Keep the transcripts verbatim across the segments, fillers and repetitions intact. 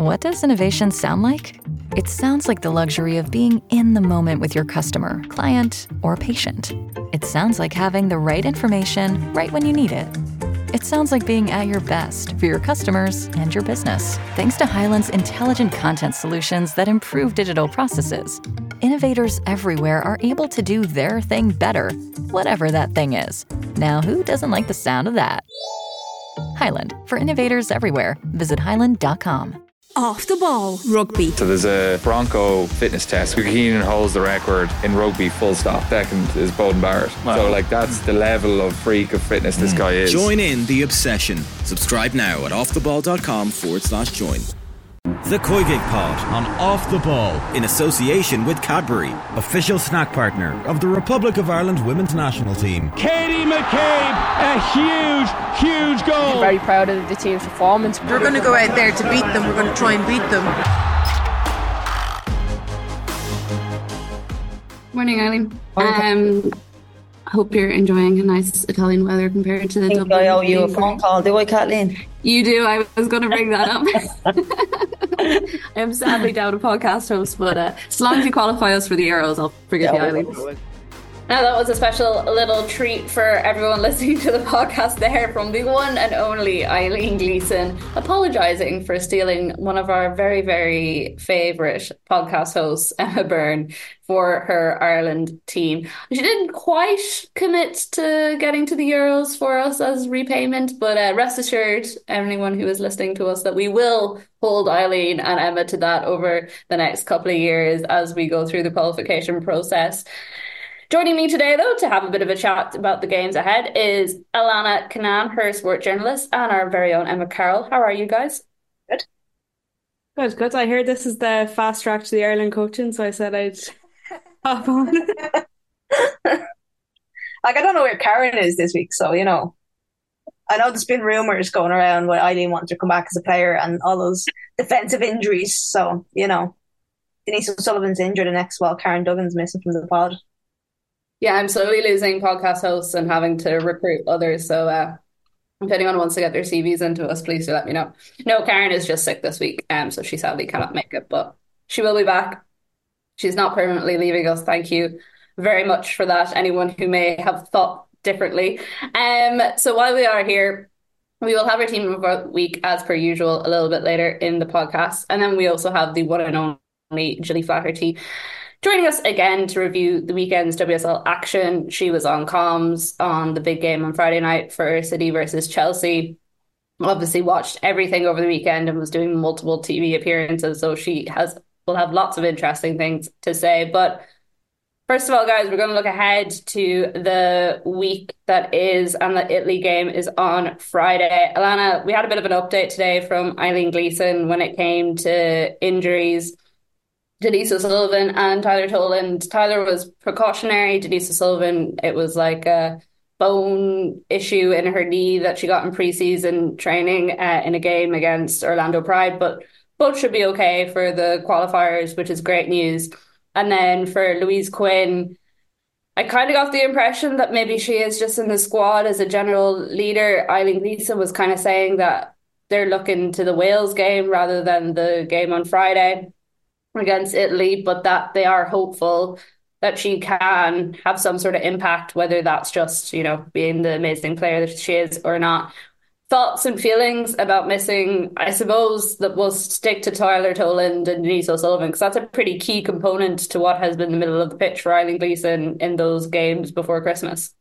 What does innovation sound like? It sounds like the luxury of being in the moment with your customer, client, or patient. It sounds like having the right information right when you need it. It sounds like being at your best for your customers and your business. Thanks to Hyland's intelligent content solutions that improve digital processes, innovators everywhere are able to do their thing better, whatever that thing is. Now, who doesn't like the sound of that? Hyland, for innovators everywhere. Visit hyland dot com. Off the ball rugby. So there's a Bronco fitness test. Keenan holds the record in rugby, full stop. Second is Bowden Barrett. Wow. So like that's the level of freak of fitness this mm. guy is. Join in the obsession. Subscribe now at offtheball.com forward slash join. The Koigig Pod on Off the Ball in association with Cadbury, official snack partner of the Republic of Ireland women's national team. Katie McCabe, a huge, huge goal. I'm very proud of the team's performance. We're going to go out there to beat them. We're going to try and beat them. Morning, Eileen. Um, hope you're enjoying a nice Italian weather compared to the I think Dublin. I owe you a phone call, do I, Kathleen? You do. I was going to bring that up. I am sadly down a podcast host, but uh, as long as you qualify us for the Euros, I'll forgive yeah, you, Eileen. Now, that was a special little treat for everyone listening to the podcast there from the one and only Eileen Gleeson, apologising for stealing one of our very, very favourite podcast hosts, Emma Byrne, for her Ireland team. She didn't quite commit to getting to the Euros for us as repayment, but uh, rest assured, anyone who is listening to us, that we will hold Eileen and Emma to that over the next couple of years as we go through the qualification process. Joining me today, though, to have a bit of a chat about the games ahead is Alana Canaan, her sport journalist, and our very own Emma Carroll. How are you guys? Good. Good, good. I heard this is the fast track to the Ireland coaching, so I said I'd hop on. Like, I don't know where Karen is this week, so, you know. I know there's been rumours going around where Eileen wanted to come back as a player and all those defensive injuries, so, you know. Denise O'Sullivan's injured and next while Karen Duggan's missing from the pod. Yeah, I'm slowly losing podcast hosts and having to recruit others. So uh, if anyone wants to get their C Vs into us, please do let me know. No, Karen is just sick this week, um, so she sadly cannot make it, but she will be back. She's not permanently leaving us. Thank you very much for that, anyone who may have thought differently. Um, so while we are here, we will have our team of the week as per usual a little bit later in the podcast. And then we also have the one and only Gilly Flaherty joining us again to review the weekend's W S L action. She was on comms on the big game on Friday night for City versus Chelsea. Obviously watched everything over the weekend and was doing multiple T V appearances, so she has will have lots of interesting things to say. But first of all, guys, we're going to look ahead to the week that is, and the Italy game is on Friday. Alana, we had a bit of an update today from Eileen Gleeson when it came to injuries. Denise O'Sullivan and Tyler Toland. Tyler was precautionary. Denise O'Sullivan, it was like a bone issue in her knee that she got in pre-season training uh, in a game against Orlando Pride, but both should be okay for the qualifiers, which is great news. And then for Louise Quinn, I kind of got the impression that maybe she is just in the squad as a general leader. Eileen Gleeson was kind of saying that they're looking to the Wales game rather than the game on Friday against Italy, but that they are hopeful that she can have some sort of impact, whether that's just, you know, being the amazing player that she is or not. Thoughts and feelings about missing, I suppose, that we'll stick to Tyler Toland and Denise O'Sullivan, because that's a pretty key component to what has been the middle of the pitch for Eileen Gleeson in those games before Christmas.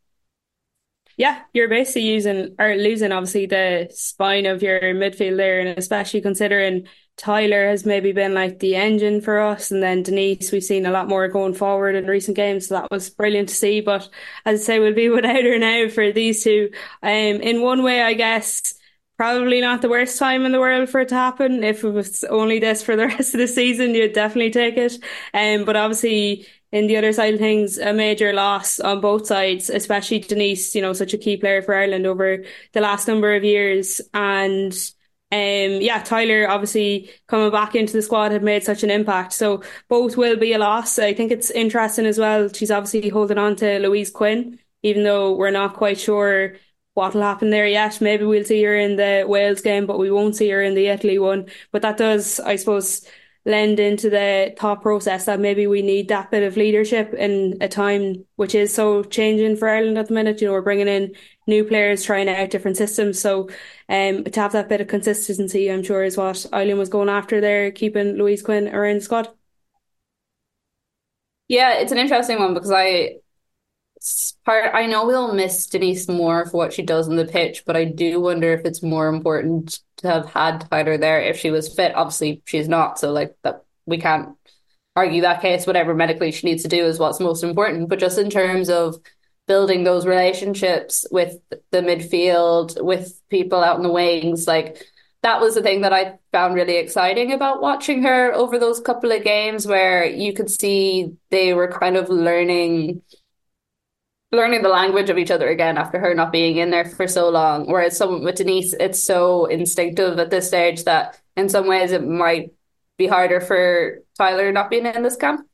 Yeah, you're basically using or losing obviously the spine of your midfield there, and especially considering Tyler has maybe been like the engine for us, and then Denise we've seen a lot more going forward in recent games, so that was brilliant to see. But as I say, we'll be without her now for these two. Um, in one way, I guess probably not the worst time in the world for it to happen. If it was only this for the rest of the season, you'd definitely take it. Um, but obviously, in the other side of things, a major loss on both sides, especially Denise, you know, such a key player for Ireland over the last number of years. And um, yeah, Tyler obviously coming back into the squad had made such an impact. So both will be a loss. I think it's interesting as well. She's obviously holding on to Louise Quinn, even though we're not quite sure what will happen there yet. Maybe we'll see her in the Wales game, but we won't see her in the Italy one. But that does, I suppose, lend into the thought process that maybe we need that bit of leadership in a time which is so changing for Ireland at the minute. You know, we're bringing in new players, trying out different systems. So um, to have that bit of consistency, I'm sure, is what Eileen was going after there, keeping Louise Quinn around the squad. Yeah, it's an interesting one because I part I know we'll miss Denise more for what she does on the pitch, but I do wonder if it's more important to have had Tyler there if she was fit. Obviously, she's not, so like that we can't argue that case. Whatever medically she needs to do is what's most important. But just in terms of building those relationships with the midfield, with people out in the wings, like that was the thing that I found really exciting about watching her over those couple of games, where you could see they were kind of learning learning the language of each other again after her not being in there for so long. Whereas someone with Denise, it's so instinctive at this stage that in some ways it might be harder for Tyler not being in this camp.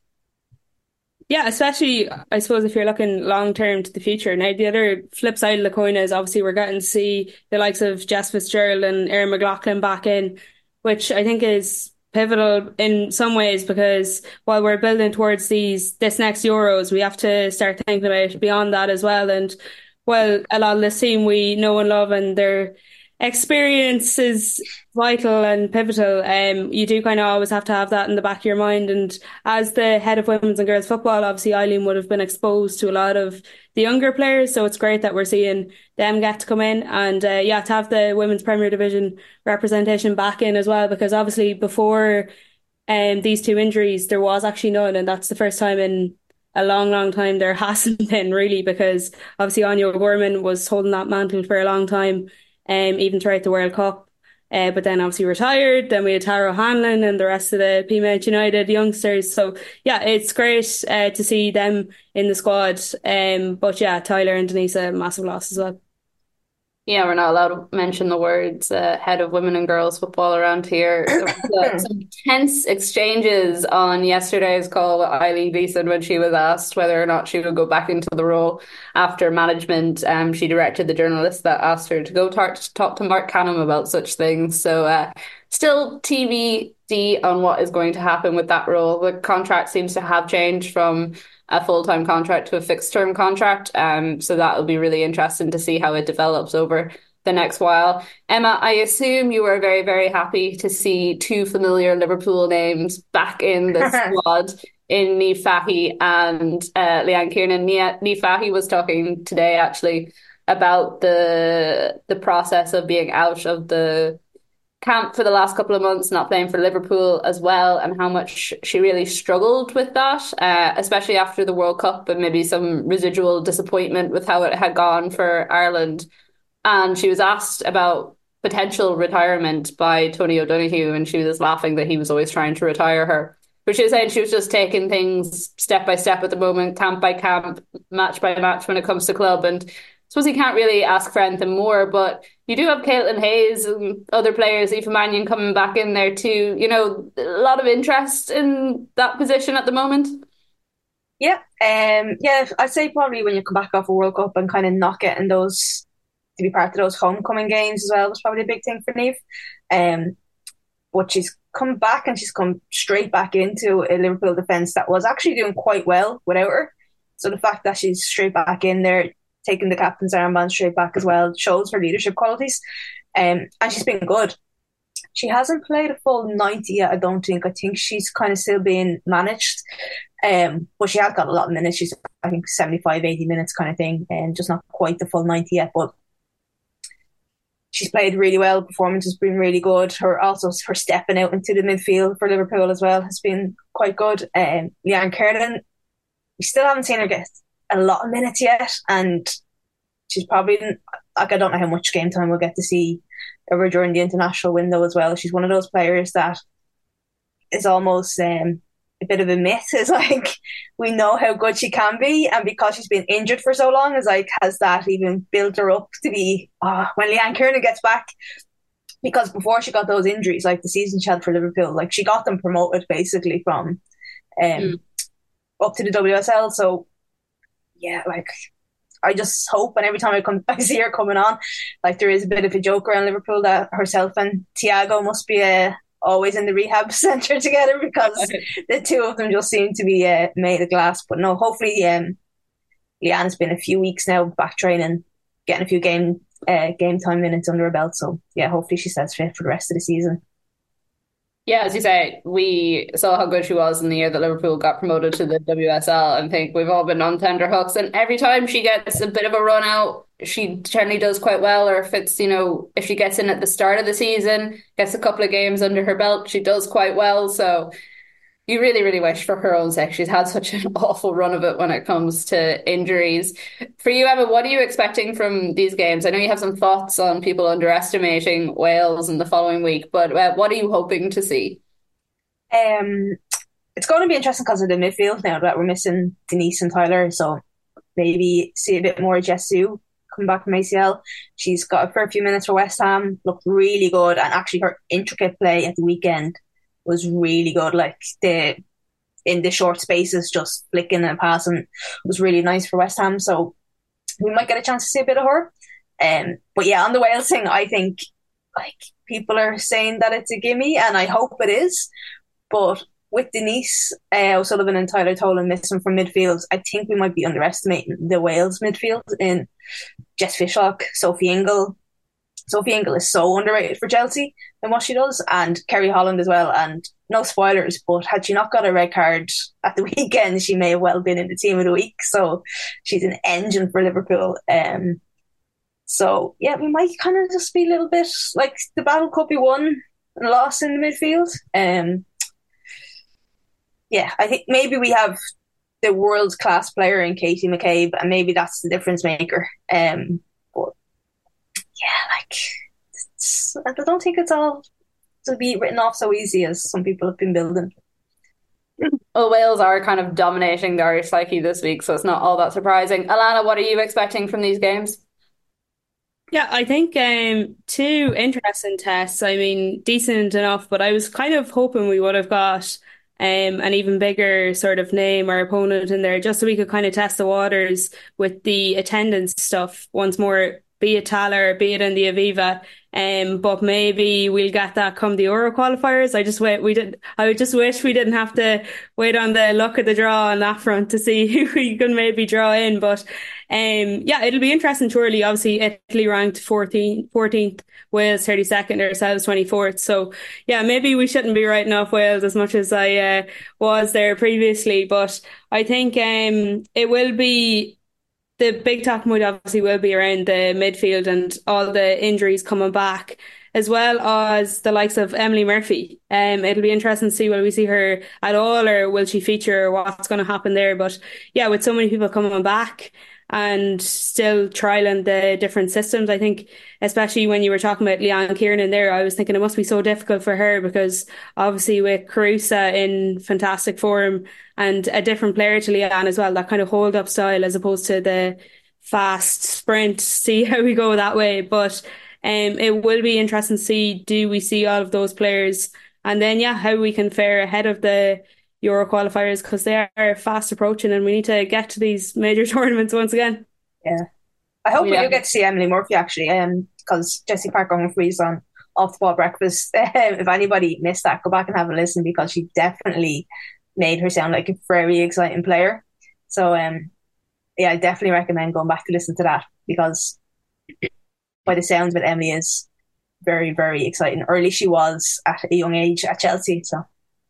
Yeah, especially, I suppose, if you're looking long-term to the future. Now, the other flip side of the coin is obviously we're getting to see the likes of Jess Fitzgerald and Erin McLaughlin back in, which I think is pivotal in some ways, because while we're building towards these this next Euros, we have to start thinking about beyond that as well. And well, a lot of this team we know and love, and their experience is vital and pivotal. Um, you do kind of always have to have that in the back of your mind. And as the head of women's and girls football, obviously Eileen would have been exposed to a lot of the younger players, so it's great that we're seeing them get to come in, and uh, yeah, to have the women's Premier Division representation back in as well, because obviously before um, these two injuries there was actually none, and that's the first time in a long long time there hasn't been, really, because obviously Anya O'Gorman was holding that mantle for a long time, um, even throughout the World Cup. Uh, but then obviously retired. Then we had Tara O'Hanlon and the rest of the Peamount United youngsters. So yeah, it's great uh, to see them in the squad. Um, but yeah, Tyler and Denise, a massive loss as well. Yeah, we're not allowed to mention the words uh, head of women and girls football around here. There was, uh, some tense exchanges on yesterday's call with Eileen Beeson when she was asked whether or not she would go back into the role after management. Um, she directed the journalist that asked her to go talk, talk to Mark Canham about such things. So uh, still T B D on what is going to happen with that role. The contract seems to have changed from a full-time contract to a fixed-term contract. Um, so that will be really interesting to see how it develops over the next while. Emma, I assume you were very, very happy to see two familiar Liverpool names back in the squad in Niamh Fahey and uh, Leanne Kiernan. Niamh Fahey was talking today, actually, about the the process of being out of the camp for the last couple of months, not playing for Liverpool as well, and how much she really struggled with that, uh, especially after the World Cup, and maybe some residual disappointment with how it had gone for Ireland. And she was asked about potential retirement by Tony O'Donoghue, and she was laughing that he was always trying to retire her. But she was saying she was just taking things step by step at the moment, camp by camp, match by match when it comes to club. And I suppose you can't really ask for anything more, but you do have Caitlin Hayes and other players, Aoife Mannion coming back in there too. You know, a lot of interest in that position at the moment. Yeah, um, yeah, I'd say probably when you come back off a World Cup and kind of not getting those, to be part of those homecoming games as well, was probably a big thing for Niamh. Um, but she's come back and she's come straight back into a Liverpool defence that was actually doing quite well without her. So the fact that she's straight back in there, taking the captain's armband straight back as well, shows her leadership qualities. Um, and she's been good. She hasn't played a full ninety yet, I don't think. I think she's kind of still being managed. Um, but she has got a lot of minutes. She's, I think, seventy-five, eighty minutes kind of thing, and just not quite the full ninety yet. But she's played really well. Performance has been really good. Her also her stepping out into the midfield for Liverpool as well has been quite good. Um, Leanne Kiernan, we still haven't seen her get a lot of minutes yet, and she's probably, like, I don't know how much game time we'll get to see her during the international window as well. She's one of those players that is almost um, a bit of a myth. It's like, we know how good she can be, and because she's been injured for so long, is like, has that even built her up to be, oh, when Leanne Kiernan gets back? Because before she got those injuries, like the season she had for Liverpool, like she got them promoted basically from um, mm. up to the W S L. So yeah, like, I just hope, and every time I come, I see her coming on, like there is a bit of a joke around Liverpool that herself and Thiago must be uh, always in the rehab centre together because the two of them just seem to be uh, made of glass. But no, hopefully, um, Leanne's been a few weeks now back training, getting a few game uh, game time minutes under her belt. So yeah, hopefully she stays fit for the rest of the season. Yeah, as you say, we saw how good she was in the year that Liverpool got promoted to the W S L, and think we've all been on tender hooks. And every time she gets a bit of a run out, she generally does quite well. Or if it's, you know, if she gets in at the start of the season, gets a couple of games under her belt, she does quite well. So you really, really wish for her own sake. She's had such an awful run of it when it comes to injuries. For you, Emma, what are you expecting from these games? I know you have some thoughts on people underestimating Wales in the following week, but uh, what are you hoping to see? Um, it's going to be interesting because of the midfield now that we're missing Denise and Tyler. So maybe see a bit more of Jessu come back from A C L. She's got a fair few minutes for West Ham, looked really good, and actually her intricate play at the weekend was really good. Like the in the short spaces, just flicking and passing was really nice for West Ham. So we might get a chance to see a bit of her. Um, but yeah, on the Wales thing, I think like people are saying that it's a gimme, and I hope it is. But with Denise uh, O'Sullivan and Tyler Tolan missing from midfield, I think we might be underestimating the Wales midfield in Jess Fishlock, Sophie Ingle. Sophie Ingle is so underrated for Chelsea in what she does, and Kerry Holland as well. And no spoilers, but had she not got a red card at the weekend, she may have well been in the team of the week. So she's an engine for Liverpool. Um, so yeah, we might kind of just be a little bit like the battle could be won and lost in the midfield. Um, yeah, I think maybe we have the world class player in Katie McCabe, and maybe that's the difference maker. Um, but yeah, like it's, I don't think it's all to be written off so easy as some people have been building. Well, Wales are kind of dominating the Irish psyche this week, so it's not all that surprising. Alana, what are you expecting from these games? Yeah, I think um, two interesting tests. I mean, decent enough, but I was kind of hoping we would have got um, an even bigger sort of name or opponent in there, just so we could kind of test the waters with the attendance stuff once more, be it Taylor, be it in the Aviva. Um, but maybe we'll get that come the Euro qualifiers. I just wait. We did. I would just wish we didn't have to wait on the luck of the draw on that front to see who we can maybe draw in. But um, yeah, it'll be interesting. Surely, obviously, Italy ranked fourteenth, fourteenth, Wales thirty-second, ourselves twenty-fourth. So yeah, maybe we shouldn't be writing off Wales as much as I uh, was there previously. But I think um, it will be. The big talking point obviously will be around the midfield and all the injuries coming back, as well as the likes of Emily Murphy. Um, it'll be interesting to see will we see her at all, or will she feature, or what's going to happen there. But yeah, with so many people coming back and still trialing the different systems, I think, especially when you were talking about Leanne Kiernan there, I was thinking it must be so difficult for her, because obviously with Carusa in fantastic form and a different player to Leanne as well, that kind of hold up style as opposed to the fast sprint, see how we go that way. But um, it will be interesting to see, do we see all of those players, and then yeah, how we can fare ahead of the Euro qualifiers, because they are fast approaching and we need to get to these major tournaments once again. Yeah, I hope yeah. we do get to see Emily Murphy actually, um, because Jessie Parker-Humphries on Off the Ball Breakfast, if anybody missed that, go back and have a listen, because she definitely made her sound like a very exciting player. So um, yeah, I definitely recommend going back to listen to that, because by the sounds of it, Emily is very, very exciting. Or at least she was at a young age at Chelsea. So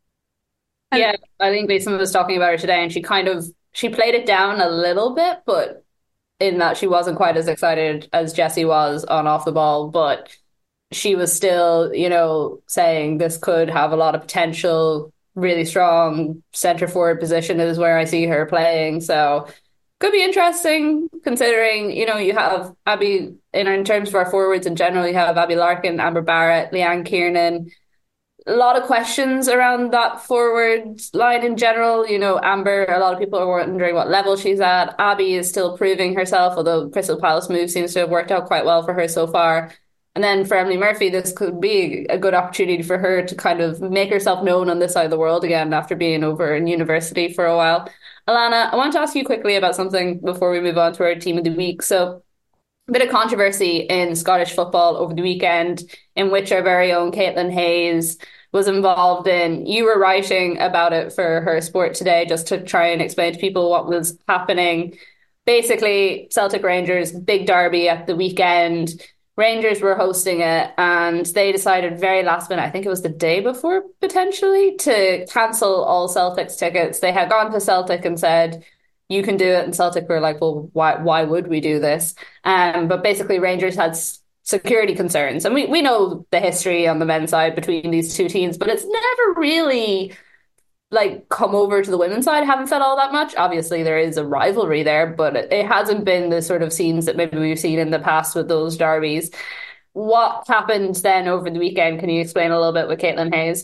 yeah, I think Basin was talking about her today, and she kind of she played it down a little bit, but in that she wasn't quite as excited as Jessie was on Off the Ball, but she was still, you know, saying this could have a lot of potential. Really strong centre forward position is where I see her playing, so could be interesting, considering, you know, you have Abby in, in terms of our forwards in general, you have Abby Larkin, Amber Barrett, Leanne Kiernan. A lot of questions around that forward line in general. You know, Amber, a lot of people are wondering what level she's at. Abby is still proving herself, although Crystal Palace move seems to have worked out quite well for her so far. And then for Emily Murphy, this could be a good opportunity for her to kind of make herself known on this side of the world again after being over in university for a while. Alana, I want to ask you quickly about something before we move on to our team of the week. So, a bit of controversy in Scottish football over the weekend, in which our very own Caitlin Hayes was involved in. You were writing about it for Her Sport Today just to try and explain to people what was happening. Basically, Celtic Rangers, big derby at the weekend. Rangers were hosting it and they decided very last minute, I think it was the day before potentially, to cancel all Celtic's tickets. They had gone to Celtic and said, you can do it. And Celtic were like, well, why why would we do this? Um, but basically Rangers had s- security concerns. And we, we know the history on the men's side between these two teams, but it's never really like come over to the women's side. I haven't felt all that much. Obviously there is a rivalry there, but it, it hasn't been the sort of scenes that maybe we've seen in the past with those derbies. What happened then over the weekend? Can you explain a little bit with Caitlin Hayes?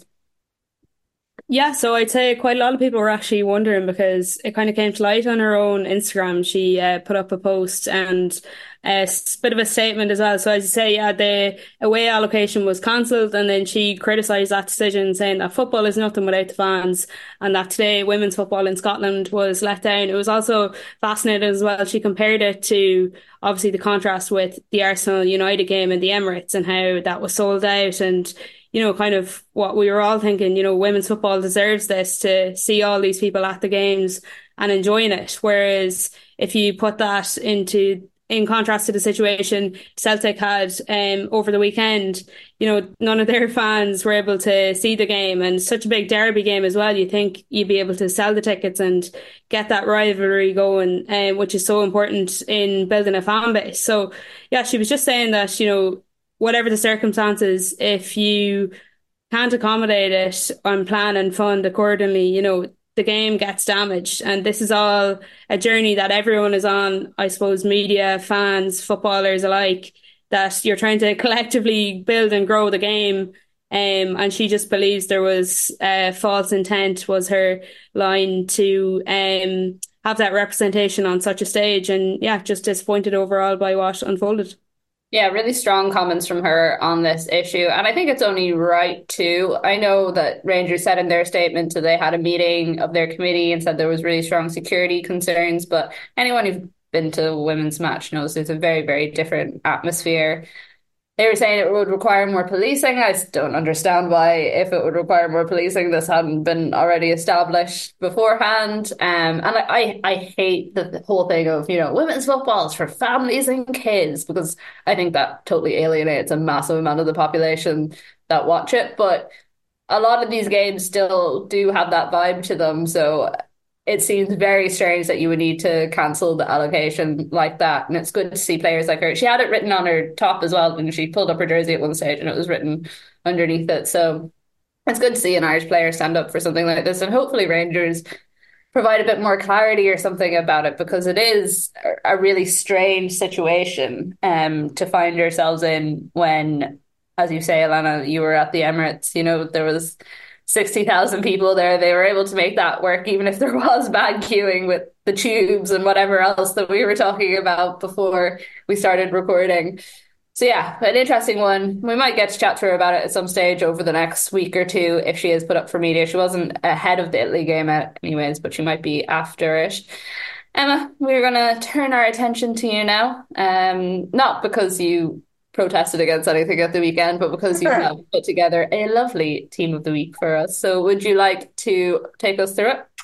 Yeah, so I'd say quite a lot of people were actually wondering because it kind of came to light on her own Instagram. She uh, put up a post and a bit of a statement as well. So as you say, yeah, the away allocation was cancelled, and then she criticised that decision, saying that football is nothing without the fans, and that today women's football in Scotland was let down. It was also fascinating as well. She compared it to obviously the contrast with the Arsenal United game in the Emirates and how that was sold out, and you know, kind of what we were all thinking, you know, women's football deserves this, to see all these people at the games and enjoying it. Whereas if you put that into, in contrast to the situation Celtic had um, over the weekend, you know, none of their fans were able to see the game, and such a big derby game as well. You think you'd be able to sell the tickets and get that rivalry going, um, which is so important in building a fan base. So yeah, she was just saying that, you know, whatever the circumstances, if you can't accommodate it and plan and fund accordingly, you know, the game gets damaged. And this is all a journey that everyone is on, I suppose, media, fans, footballers alike, that you're trying to collectively build and grow the game. Um, and she just believes there was uh, false intent, was her line, to um, have that representation on such a stage. And yeah, just disappointed overall by what unfolded. Yeah, really strong comments from her on this issue. And I think it's only right too. I know that Rangers said in their statement that they had a meeting of their committee and said there was really strong security concerns. But anyone who's been to a women's match knows it's a very, very different atmosphere. They were saying it would require more policing. I just don't understand why, if it would require more policing, this hadn't been already established beforehand. Um, and I, I hate the, the whole thing of, you know, women's football is for families and kids, because I think that totally alienates a massive amount of the population that watch it. But a lot of these games still do have that vibe to them. So it seems very strange that you would need to cancel the allocation like that. And it's good to see players like her. She had it written on her top as well when she pulled up her jersey at one stage, and it was written underneath it. So it's good to see an Irish player stand up for something like this. And hopefully Rangers provide a bit more clarity or something about it, because it is a really strange situation um, to find yourselves in when, as you say, Alana, you were at the Emirates. You know, there was sixty thousand people there. They were able to make that work, even if there was bad queuing with the tubes and whatever else that we were talking about before we started recording. So yeah, an interesting one. We might get to chat to her about it at some stage over the next week or two if she is put up for media. She wasn't ahead of the Italy game anyways, but she might be after it. Emma, we're going to turn our attention to you now. Um, not because you protested against anything at the weekend, but because you have put together a lovely team of the week for us. So would you like to take us through it?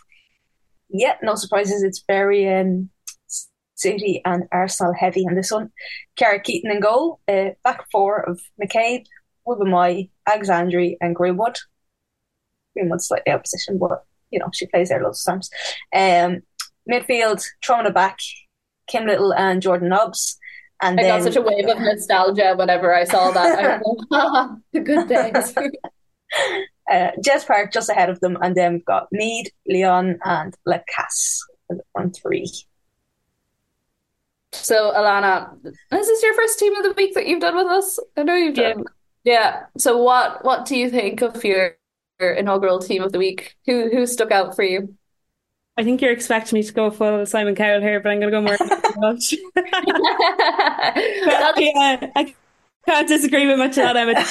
Yeah, no surprises. It's very um, City and Arsenal heavy in this one. Ciara Keaton in goal. Uh, back four of McCabe, Wubamai, Alexandri and Greenwood. Greenwood's slightly out of position, but you know, she plays there loads of times. Um, midfield, throwing it back, Kim Little and Jordan Nobbs. And I then, got such a wave of nostalgia whenever I saw that. I was like, ah, the good days. uh, Jess Park just ahead of them, and then we've got Mead, Leon, and Lacasse on three. So, Alana, this is your first team of the week that you've done with us. I know you've done. Yeah. yeah. So, what what do you think of your, your inaugural team of the week? Who who stuck out for you? I think you're expecting me to go full Simon Cowell here, but I'm going to go more much. But, yeah, I Can't disagree with much of that, Emma.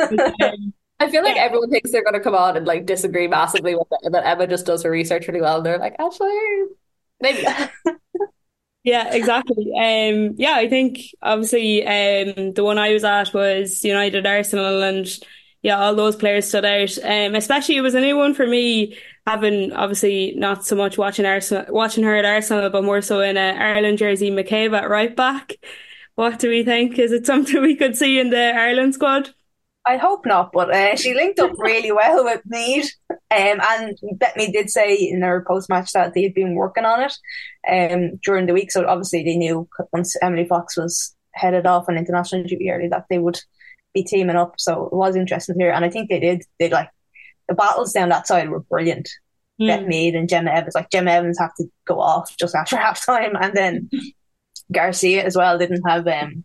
I feel like yeah. everyone thinks they're going to come on and like disagree massively with it, but Emma just does her research really well. And they're like, actually, maybe not. Yeah, exactly. Um, yeah, I think obviously um, the one I was at was United Arsenal, and yeah, all those players stood out. Um, especially it was a new one for me, having obviously not so much watching Arsenal, watching her at Arsenal, but more so in a Ireland jersey, McCabe at right back. What do we think? Is it something we could see in the Ireland squad? I hope not, but uh, she linked up really well with Mead. Um, and Bethmead did say in their post-match that they'd been working on it um, during the week. So obviously they knew once Emily Fox was headed off on international duty early that they would be teaming up. So it was interesting to hear. And I think they did. They like the battles down that side were brilliant. Mm. Bethmead and Gemma Evans. Like Gemma Evans had to go off just after half time, and then Garcia as well didn't have um,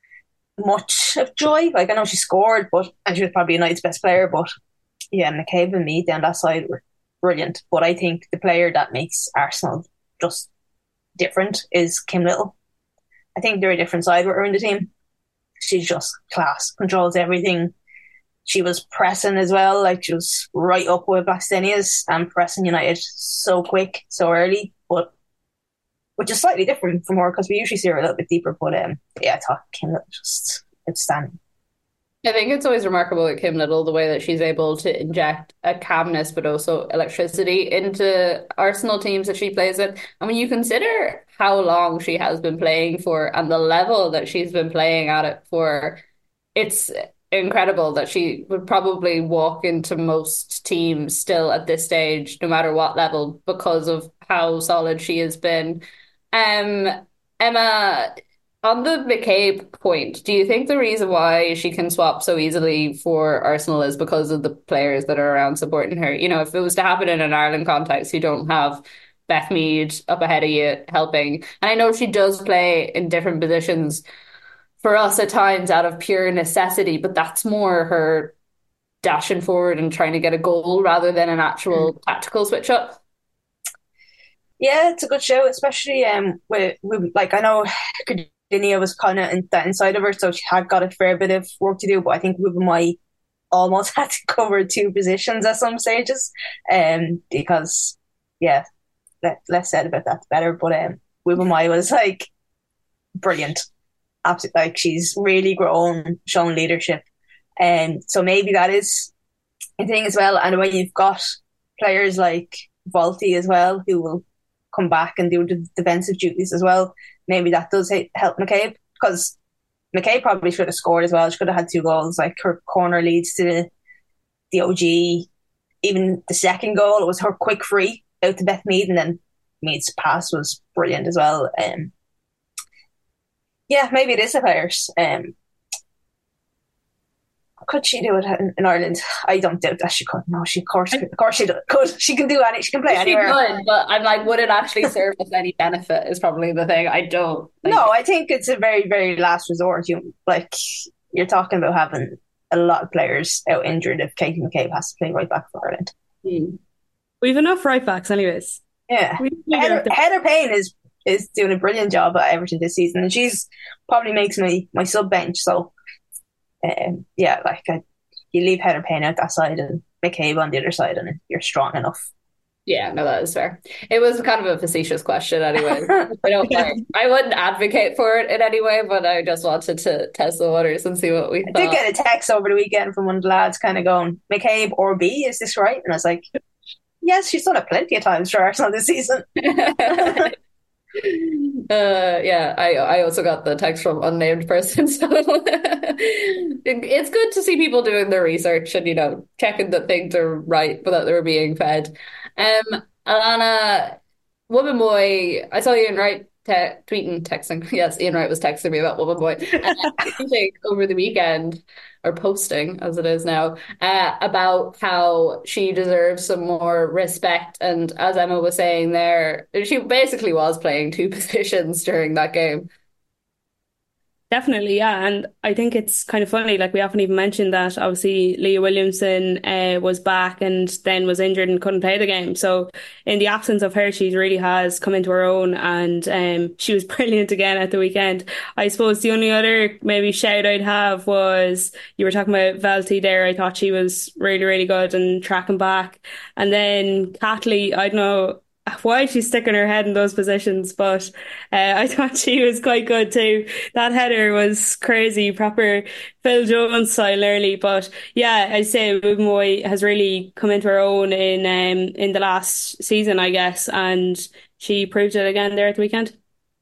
much of joy. Like I know she scored, but and she was probably United's best player, but yeah, McCabe and Mead down that side were brilliant. But I think the player that makes Arsenal just different is Kim Little. I think they're a different side with her in the team. She's just class, controls everything. She was pressing as well, like she was right up with Blackstenius and pressing United so quick, so early, but which is slightly different from her because we usually see her a little bit deeper. But um, yeah, I thought Kim Little just outstanding. I think it's always remarkable with Kim Little the way that she's able to inject a calmness but also electricity into Arsenal teams that she plays with. And when you consider how long she has been playing for and the level that she's been playing at it for, it's incredible that she would probably walk into most teams still at this stage, no matter what level, because of how solid she has been. Um, Emma, on the McCabe point, do you think the reason why she can swap so easily for Arsenal is because of the players that are around supporting her? You know, if it was to happen in an Ireland context, you don't have Bethmead up ahead of you helping. And I know she does play in different positions for us at times out of pure necessity, but that's more her dashing forward and trying to get a goal rather than an actual mm. tactical switch up. Yeah, it's a good show, especially um with, with like I know Cordelia was kind of in that inside of her, so she had got a fair bit of work to do. But I think Ruben Mai almost had to cover two positions at some stages, um because yeah, let, less said about that the better. But um, Ruben Mai was like brilliant, absolutely. Like she's really grown, shown leadership, and so maybe that is a thing as well. And when you've got players like Volti as well, who will come back and do the defensive duties as well, maybe that does help McCabe, because McCabe probably should have scored as well. She could have had two goals. Like her corner leads to the, the O G. Even the second goal, it was her quick free out to Bethmead, and then Mead's pass was brilliant as well. Um, yeah, maybe it is the players. Um, could she do it in, in Ireland? I don't doubt that she could. No, she of course, of course she could. She can do any. She can play anywhere. She could, but I'm like, would it actually serve us any benefit? Is probably the thing. I don't. Think. No, I think it's a very, very last resort. You like you're talking about having a lot of players out injured if Katie McCabe has to play right back for Ireland. Mm. We've enough right backs, anyways. Yeah, Heather, Heather Payne is is doing a brilliant job at Everton this season, and she's probably makes my my sub bench. So. Um, yeah, like I, you leave Heather Payne out that side and McCabe on the other side, and you're strong enough. Yeah, no, that is fair. It was kind of a facetious question, anyway. I don't like. I wouldn't advocate for it in any way, but I just wanted to test the waters and see what we. I thought. did get a text over the weekend from one of the lads, kind of going, "McCabe or B, is this right?" And I was like, "Yes, she's done it plenty of times for Arsenal this season." Uh, yeah, I I also got the text from unnamed person, so it's good to see people doing their research and, you know, checking that things are right but that they're being fed. Um, Alana, Woman Boy, I saw Ian Wright te- tweeting, texting. Yes, Ian Wright was texting me about Woman Boy uh, tweeting over the weekend, or posting as it is now, uh, about how she deserves some more respect. And as Emma was saying there, she basically was playing two positions during that game. Definitely, yeah. And I think it's kind of funny, like we haven't even mentioned that obviously Leah Williamson uh, was back and then was injured and couldn't play the game. So in the absence of her, she really has come into her own, and um, she was brilliant again at the weekend. I suppose the only other maybe shout I'd have was, you were talking about Velty there. I thought she was really, really good and tracking back. And then Catley, I don't know why she's sticking her head in those positions, but uh, I thought she was quite good too. That header was crazy, proper Phil Jones style early. But yeah, I'd say Moy has really come into her own in um, in the last season, I guess, and she proved it again there at the weekend.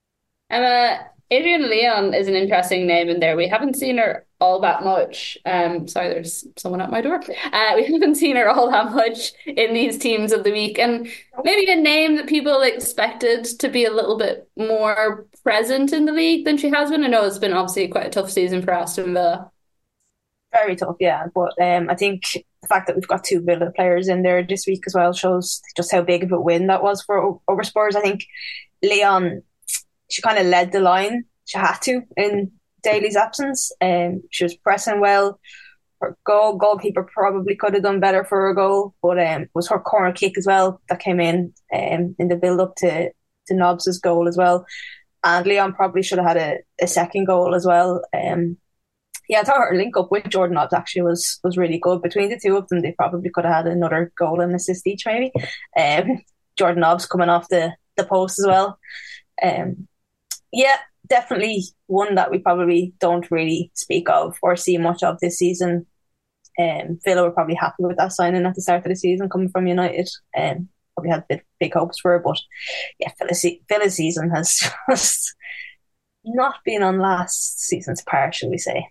Emma, Adrian Leon is an interesting name in there. We haven't seen her all that much. Um, sorry, there's someone at my door. Uh, we haven't seen her all that much in these teams of the week, and maybe a name that people expected to be a little bit more present in the league than she has been. I know it's been obviously quite a tough season for Aston Villa. Very tough, yeah. But um, I think the fact that we've got two Villa players in there this week as well shows just how big of a win that was for over Spurs. I think Leon, she kind of led the line. She had to in Daly's absence. Um, she was pressing well. Her goal goalkeeper probably could have done better for her goal, but um, it was her corner kick as well that came in um, in the build up to to Nobbs's goal as well. And Leon probably should have had a, a second goal as well. Um, yeah, I thought her link up with Jordan Nobbs actually was was really good. Between the two of them, they probably could have had another goal and assist each, maybe. Um, Jordan Nobbs coming off the, the post as well. Um, yeah, definitely one that we probably don't really speak of or see much of this season. Um, Villa were probably happy with that signing at the start of the season coming from United. Um, probably had big, big hopes for her, but yeah, Villa's, Villa's season has just not been on last season's par, shall we say.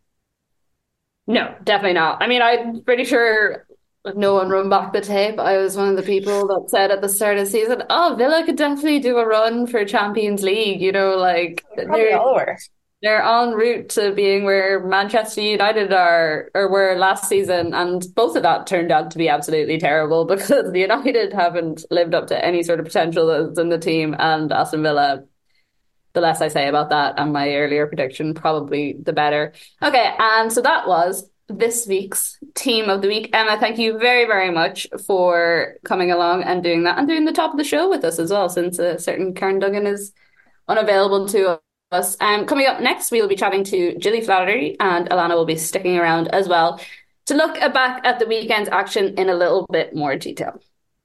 No, definitely not. I mean, I'm pretty sure no one run back the tape. I was one of the people that said at the start of the season, oh, Villa could definitely do a run for Champions League, you know, like they're, all were. they're en route to being where Manchester United are or were last season, and both of that turned out to be absolutely terrible because the United haven't lived up to any sort of potential that's in the team, and Aston Villa, the less I say about that and my earlier prediction, probably the better. Okay, and so that was this week's team of the week. Emma, thank you very, very much for coming along and doing that and doing the top of the show with us as well, since a certain Karen Duggan is unavailable to us. Um, coming up next, we'll be chatting to Gilly Flattery, and Alana will be sticking around as well to look back at the weekend's action in a little bit more detail.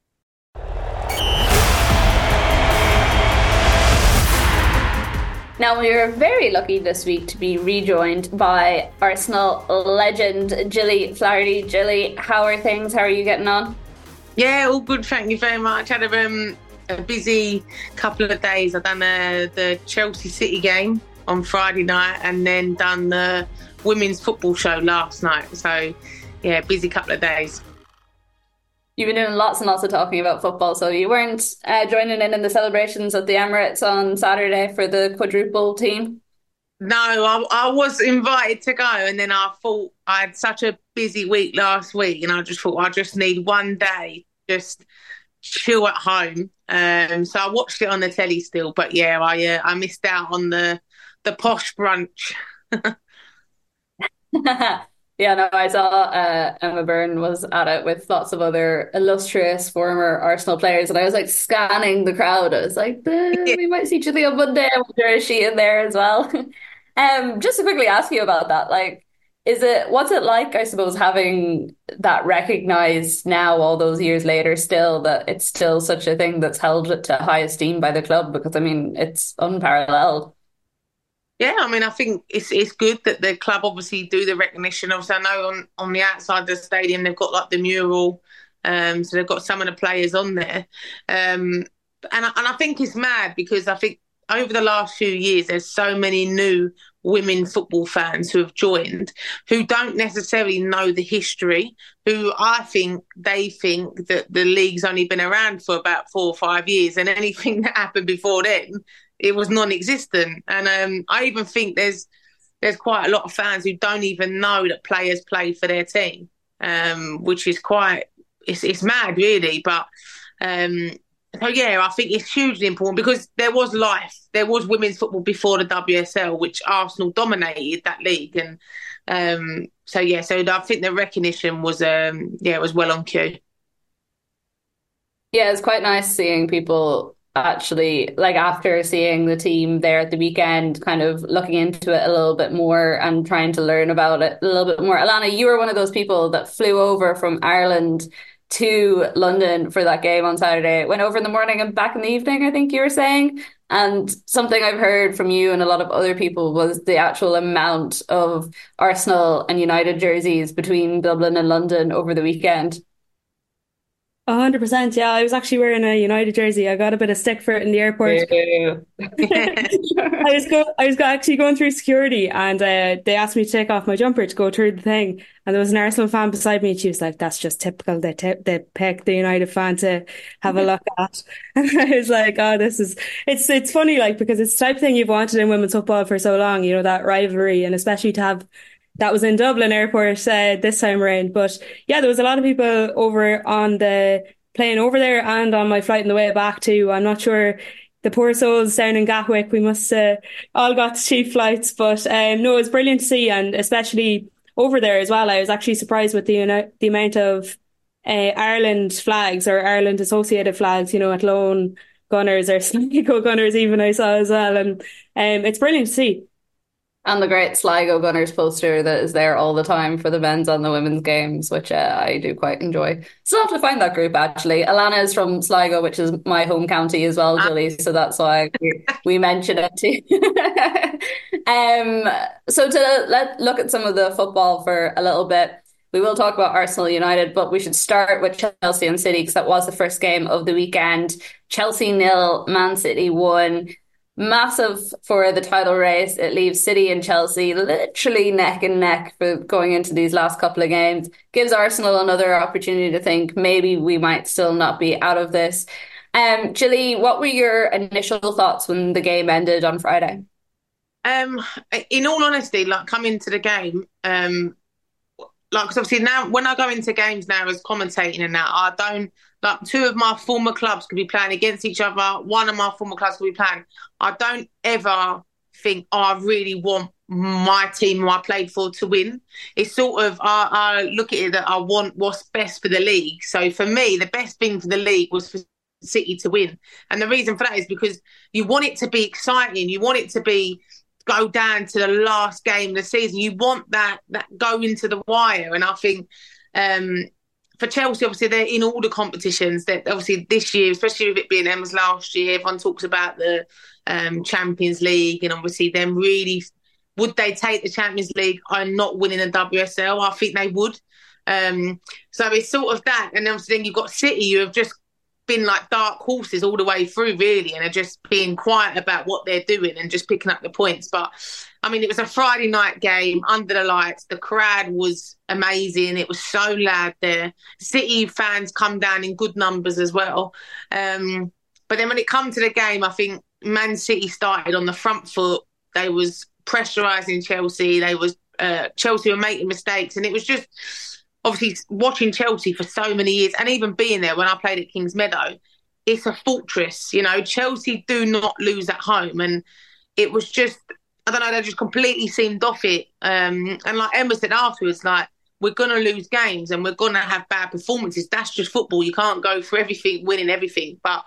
Now, we are very lucky this week to be rejoined by Arsenal legend Gilly Flaherty. Gilly, how are things? How are you getting on? Yeah, all good, thank you very much. Had a, um, a busy couple of days. I've done uh, the Chelsea City game on Friday night and then done the women's football show last night. So, yeah, busy couple of days. You've been doing lots and lots of talking about football, so you weren't uh, joining in in the celebrations at the Emirates on Saturday for the quadruple team? No, I, I was invited to go, and then I thought I had such a busy week last week, and I just thought I just need one day, just chill at home. Um, so I watched it on the telly still, but yeah, I uh, I missed out on the the posh brunch. Yeah, no, I saw uh, Emma Byrne was at it with lots of other illustrious former Arsenal players, and I was like scanning the crowd. I was like, we might see Gilly on Monday. I wonder, is she in there as well? um, just to quickly ask you about that, like, is it what's it like, I suppose, having that recognised now, all those years later, still that it's still such a thing that's held to high esteem by the club? Because I mean, it's unparalleled. Yeah, I mean, I think it's it's good that the club obviously do the recognition. Obviously, I know on, on the outside of the stadium they've got like the mural, um, so they've got some of the players on there, um, and I, and I think it's mad because I think over the last few years there's so many new women football fans who have joined who don't necessarily know the history, who I think they think that the league's only been around for about four or five years, and anything that happened before then, it was non-existent. And um, I even think there's there's quite a lot of fans who don't even know that players play for their team, um, which is quite, it's, it's mad really. But um, so yeah, I think it's hugely important because there was life. There was women's football before the W S L, which Arsenal dominated that league, and um, so yeah, so I think the recognition was um, yeah, it was well on cue. Yeah, it's quite nice seeing people actually, like after seeing the team there at the weekend, kind of looking into it a little bit more and trying to learn about it a little bit more. Alana, you were one of those people that flew over from Ireland to London for that game on Saturday. Went over in the morning and back in the evening, I think you were saying. And something I've heard from you and a lot of other people was the actual amount of Arsenal and United jerseys between Dublin and London over the weekend. A hundred percent, yeah. I was actually wearing a United jersey. I got a bit of stick for it in the airport. I was go, I was go, actually going through security, and uh, they asked me to take off my jumper to go through the thing. And there was an Arsenal fan beside me, and she was like, "That's just typical. They t- they pick the United fan to have a look at." And I was like, "Oh, this is it's it's funny, like because it's the type of thing you've wanted in women's football for so long. You know, that rivalry, and especially to have." That was in Dublin Airport uh, this time around. But yeah, there was a lot of people over on the plane over there and on my flight on the way back too. I'm not sure the poor souls down in Gatwick, we must uh, all got cheap flights. But um, no, it's brilliant to see, and especially over there as well. I was actually surprised with the uni- the amount of uh, Ireland flags or Ireland associated flags, you know, at Lone Gunners or Sligo Gunners even I saw as well. And um, it's brilliant to see. And the great Sligo Gunners poster that is there all the time for the men's and the women's games, which uh, I do quite enjoy. Still have to find that group, actually. Alana is from Sligo, which is my home county as well, Julie, so that's why we, we mention it too. um, so to let look at some of the football for a little bit, we will talk about Arsenal United, but we should start with Chelsea and City because that was the first game of the weekend. Chelsea nil, Man City one. Massive for the title race. It leaves City and Chelsea literally neck and neck for going into these last couple of games. Gives Arsenal another opportunity to think maybe we might still not be out of this. Um, Gilly, what were your initial thoughts when the game ended on Friday? Um, in all honesty, like coming to the game, um, like cause obviously now when I go into games now as commentating and that, I don't like two of my former clubs could be playing against each other. One of my former clubs could be playing. I don't ever think oh, I really want my team who I played for to win. It's sort of I, I look at it that I want what's best for the league. So for me, the best thing for the league was for City to win, and the reason for that is because you want it to be exciting. You want it to be. Go down to the last game of the season. You want that that go into the wire. And I think um, for Chelsea, obviously, they're in all the competitions. That obviously this year, especially with it being Emma's last year, everyone talks about the um, Champions League and obviously them really, would they take the Champions League and not winning the W S L? I think they would. Um, so it's sort of that. And obviously then you've got City, who have just been like dark horses all the way through really, and are just being quiet about what they're doing and just picking up the points. But I mean, it was a Friday night game under the lights. The crowd was amazing. It was so loud there. City fans come down in good numbers as well. Um, but then when it come to the game, I think Man City started on the front foot. They was pressurising Chelsea. They was uh, Chelsea were making mistakes, and it was just. Obviously, watching Chelsea for so many years and even being there when I played at Kings Meadow, it's a fortress. You know, Chelsea do not lose at home. And it was just, I don't know, they just completely seemed off it. Um, and like Emma said afterwards, like, we're going to lose games and we're going to have bad performances. That's just football. You can't go for everything, winning everything. But,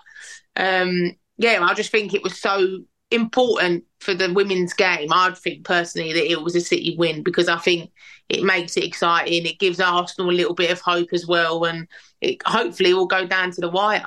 um, yeah, I just think it was so important for the women's game. I'd think personally that it was a City win because I think it makes it exciting. It gives Arsenal a little bit of hope as well, and it hopefully will go down to the wire.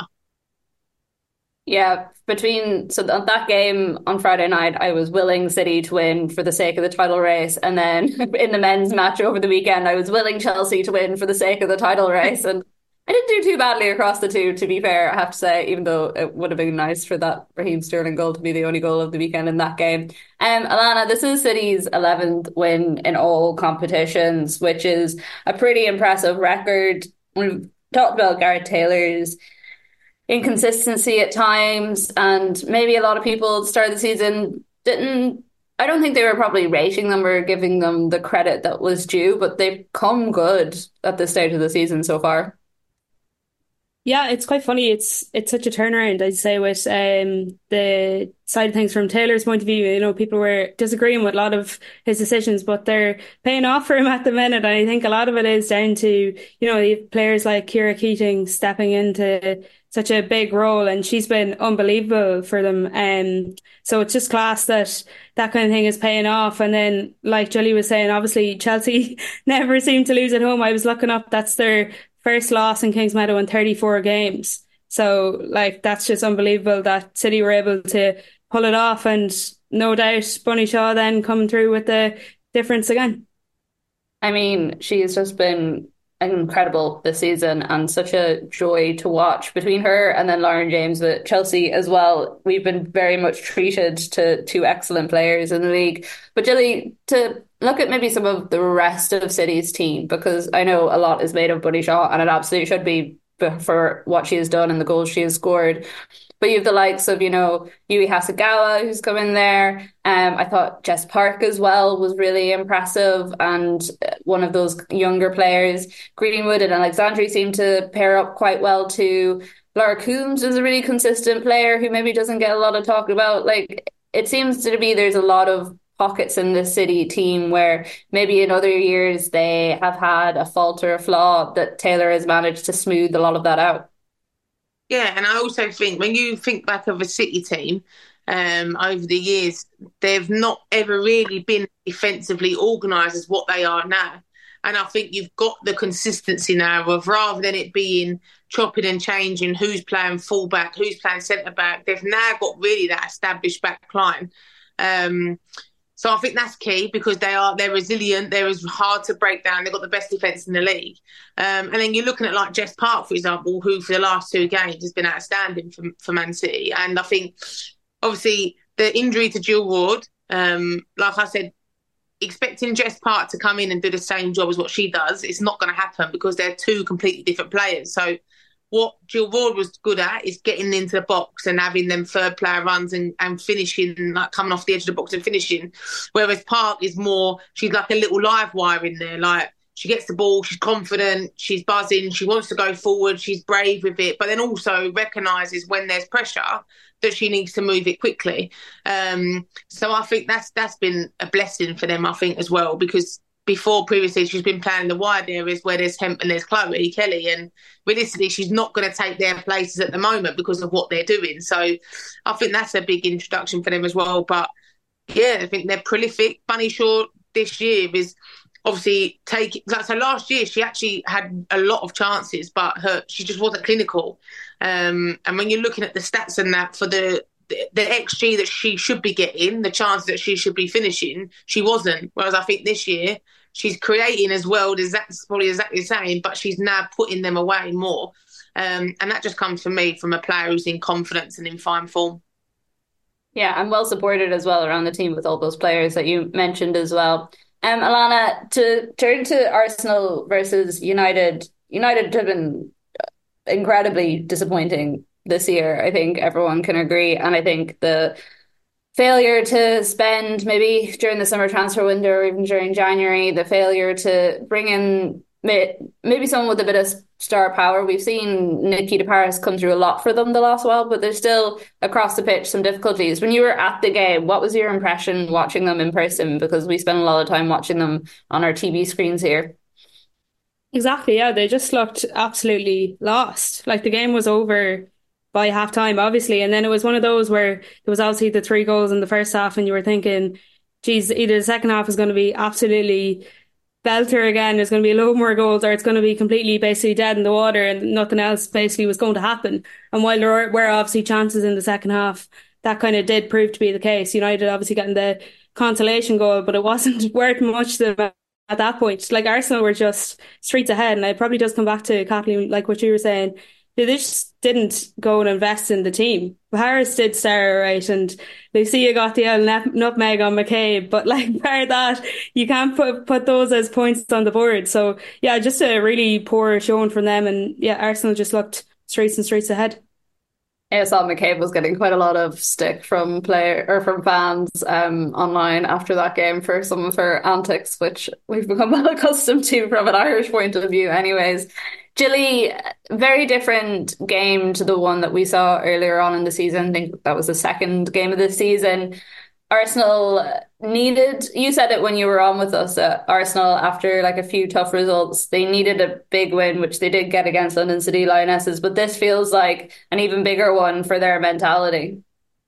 Yeah, between so that game on Friday night, I was willing City to win for the sake of the title race, and then in the men's match over the weekend, I was willing Chelsea to win for the sake of the title race, and I didn't do too badly across the two, to be fair, I have to say, even though it would have been nice for that Raheem Sterling goal to be the only goal of the weekend in that game. Um, Alana, this is City's eleventh win in all competitions, which is a pretty impressive record. We've talked about Gareth Taylor's inconsistency at times, and maybe a lot of people at the start of the season didn't, I don't think they were probably rating them or giving them the credit that was due, but they've come good at this stage of the season so far. Yeah, it's quite funny. It's it's such a turnaround, I'd say, with um, the side of things from Taylor's point of view. You know, people were disagreeing with a lot of his decisions, but they're paying off for him at the minute. And I think a lot of it is down to, you know, the players like Ciara Keating stepping into such a big role, and she's been unbelievable for them. Um, so it's just class that that kind of thing is paying off. And then, like Julie was saying, obviously Chelsea never seem to lose at home. I was looking up, that's their first loss in Kingsmeadow in thirty-four games. So, like, that's just unbelievable that City were able to pull it off, and no doubt Bunny Shaw then coming through with the difference again. I mean, she has just been incredible this season and such a joy to watch. Between her and then Lauren James with Chelsea as well, we've been very much treated to two excellent players in the league. But Gilly, to look at maybe some of the rest of City's team, because I know a lot is made of Bunny Shaw, and it absolutely should be for what she has done and the goals she has scored. But you have the likes of, you know, Yui Hasegawa, who's come in there. Um, I thought Jess Park as well was really impressive, and one of those younger players. Greenwood and Alexandri seem to pair up quite well too. Laura Coombs is a really consistent player who maybe doesn't get a lot of talk about. Like, it seems to be there's a lot of pockets in the City team where maybe in other years they have had a fault or a flaw that Taylor has managed to smooth a lot of that out. Yeah, and I also think when you think back of a City team um, over the years, they've not ever really been defensively organised as what they are now. And I think you've got the consistency now of, rather than it being chopping and changing who's playing fullback, who's playing centre-back, they've now got really that established back line. Um, So I think that's key, because they are they're resilient. They're as hard to break down. They've got the best defence in the league. Um, and then you're looking at like Jess Park, for example, who for the last two games has been outstanding for, for Man City. And I think obviously the injury to Jill Ward, um, like I said, expecting Jess Park to come in and do the same job as what she does, it's not going to happen, because they're two completely different players. So what Jill Ward was good at is getting into the box and having them third player runs and, and finishing, like coming off the edge of the box and finishing. Whereas Park is more, she's like a little live wire in there. Like, she gets the ball, she's confident, she's buzzing, she wants to go forward, she's brave with it, but then also recognises when there's pressure that she needs to move it quickly. Um, so I think that's that's been a blessing for them, I think, as well, because before, previously, she's been playing in the wide areas where there's Hemp and there's Chloe Kelly, and realistically, she's not going to take their places at the moment because of what they're doing. So I think that's a big introduction for them as well. But yeah, I think they're prolific. Bunny Shaw this year is obviously taking, like, so last year she actually had a lot of chances, but her she just wasn't clinical. Um, and when you're looking at the stats and that for the the X G that she should be getting, the chances that she should be finishing, she wasn't. Whereas I think this year she's creating as well, that's probably exactly the same, but she's now putting them away more. Um, and that just comes from me, from a player who's in confidence and in fine form. Yeah, and well supported as well around the team with all those players that you mentioned as well. Um, Alana, to turn to Arsenal versus United, United have been incredibly disappointing this year. I think everyone can agree. And I think the failure to spend maybe during the summer transfer window or even during January, the failure to bring in maybe someone with a bit of star power. We've seen Nikita Paris come through a lot for them the last while, but there's still across the pitch some difficulties. When you were at the game, what was your impression watching them in person? Because we spend a lot of time watching them on our T V screens here. Exactly, yeah. They just looked absolutely lost. Like, the game was over by half time, obviously. And then it was one of those where there was obviously the three goals in the first half, and you were thinking, geez, either the second half is going to be absolutely belter again, there's going to be a load more goals, or it's going to be completely basically dead in the water and nothing else basically was going to happen. And while there were obviously chances in the second half, that kind of did prove to be the case. United obviously getting the consolation goal, but it wasn't worth much to them at that point. Like, Arsenal were just streets ahead, and it probably does come back to Kathleen, like what you were saying. They just didn't go and invest in the team. Harris did start right, and Lucia got the old nutmeg on McCabe, but like, part of that, you can't put put those as points on the board. So yeah, just a really poor showing from them, and yeah, Arsenal just looked streets and streets ahead. I saw McCabe was getting quite a lot of stick from player or from fans um, online after that game for some of her antics, which we've become well accustomed to from an Irish point of view anyways. Gilly, very different game to the one that we saw earlier on in the season. I think that was the second game of the season. Arsenal needed, you said it when you were on with us, uh, Arsenal, after like a few tough results, they needed a big win, which they did get against London City Lionesses, but this feels like an even bigger one for their mentality.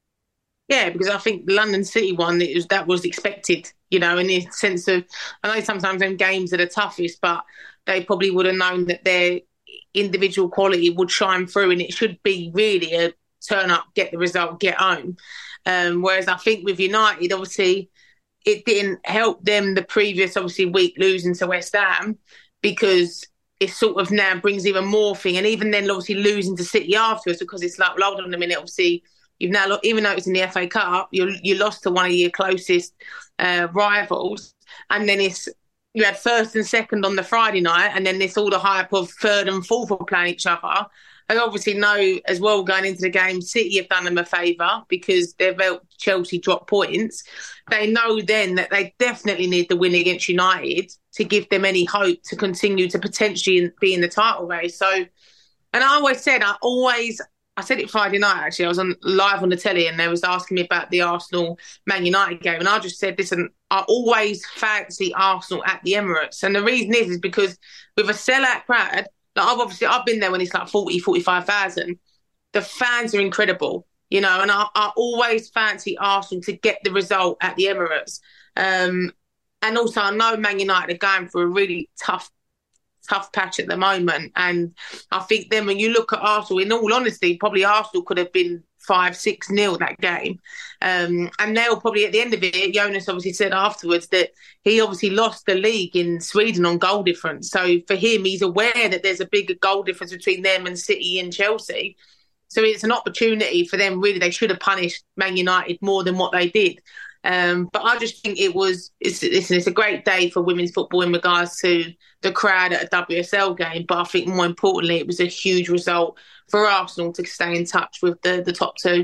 Yeah, because I think the London City one, it was, that was expected, you know, in the sense of, I know sometimes them games are the toughest, but they probably would have known that their individual quality would shine through, and it should be really a turn up, get the result, get home. Um, whereas I think with United, obviously, it didn't help them the previous, obviously, week losing to West Ham, because it sort of now brings even more thing. And even then, obviously, losing to City afterwards, because it's like, well, hold on a minute, obviously, you've now, even though it's in the F A Cup, you you lost to one of your closest uh, rivals. And then it's, you had first and second on the Friday night, and then there's all the hype of third and fourth are playing each other. I obviously know as well going into the game, City have done them a favour because they've helped Chelsea drop points. They know then that they definitely need the win against United to give them any hope to continue to potentially be in the title race. So, and I always said, I always, I said it Friday night actually, I was on live on the telly and they was asking me about the Arsenal Man United game, and I just said, listen, I always fancy Arsenal at the Emirates. And the reason is, is because with a sellout crowd, like I've obviously I've been there when it's like forty, forty-five thousand. The fans are incredible, you know, and I, I always fancy Arsenal to get the result at the Emirates. Um, and also I know Man United are going through a really tough, tough patch at the moment. And I think then when you look at Arsenal, in all honesty, probably Arsenal could have been five, six nil that game. Um, and they'll probably at the end of it, Jonas obviously said afterwards that he obviously lost the league in Sweden on goal difference. So for him, he's aware that there's a bigger goal difference between them and City and Chelsea. So it's an opportunity for them. Really, they should have punished Man United more than what they did. Um, but I just think it was, it's, listen, it's a great day for women's football in regards to the crowd at a W S L game. But I think more importantly, it was a huge result for Arsenal to stay in touch with the, the top two.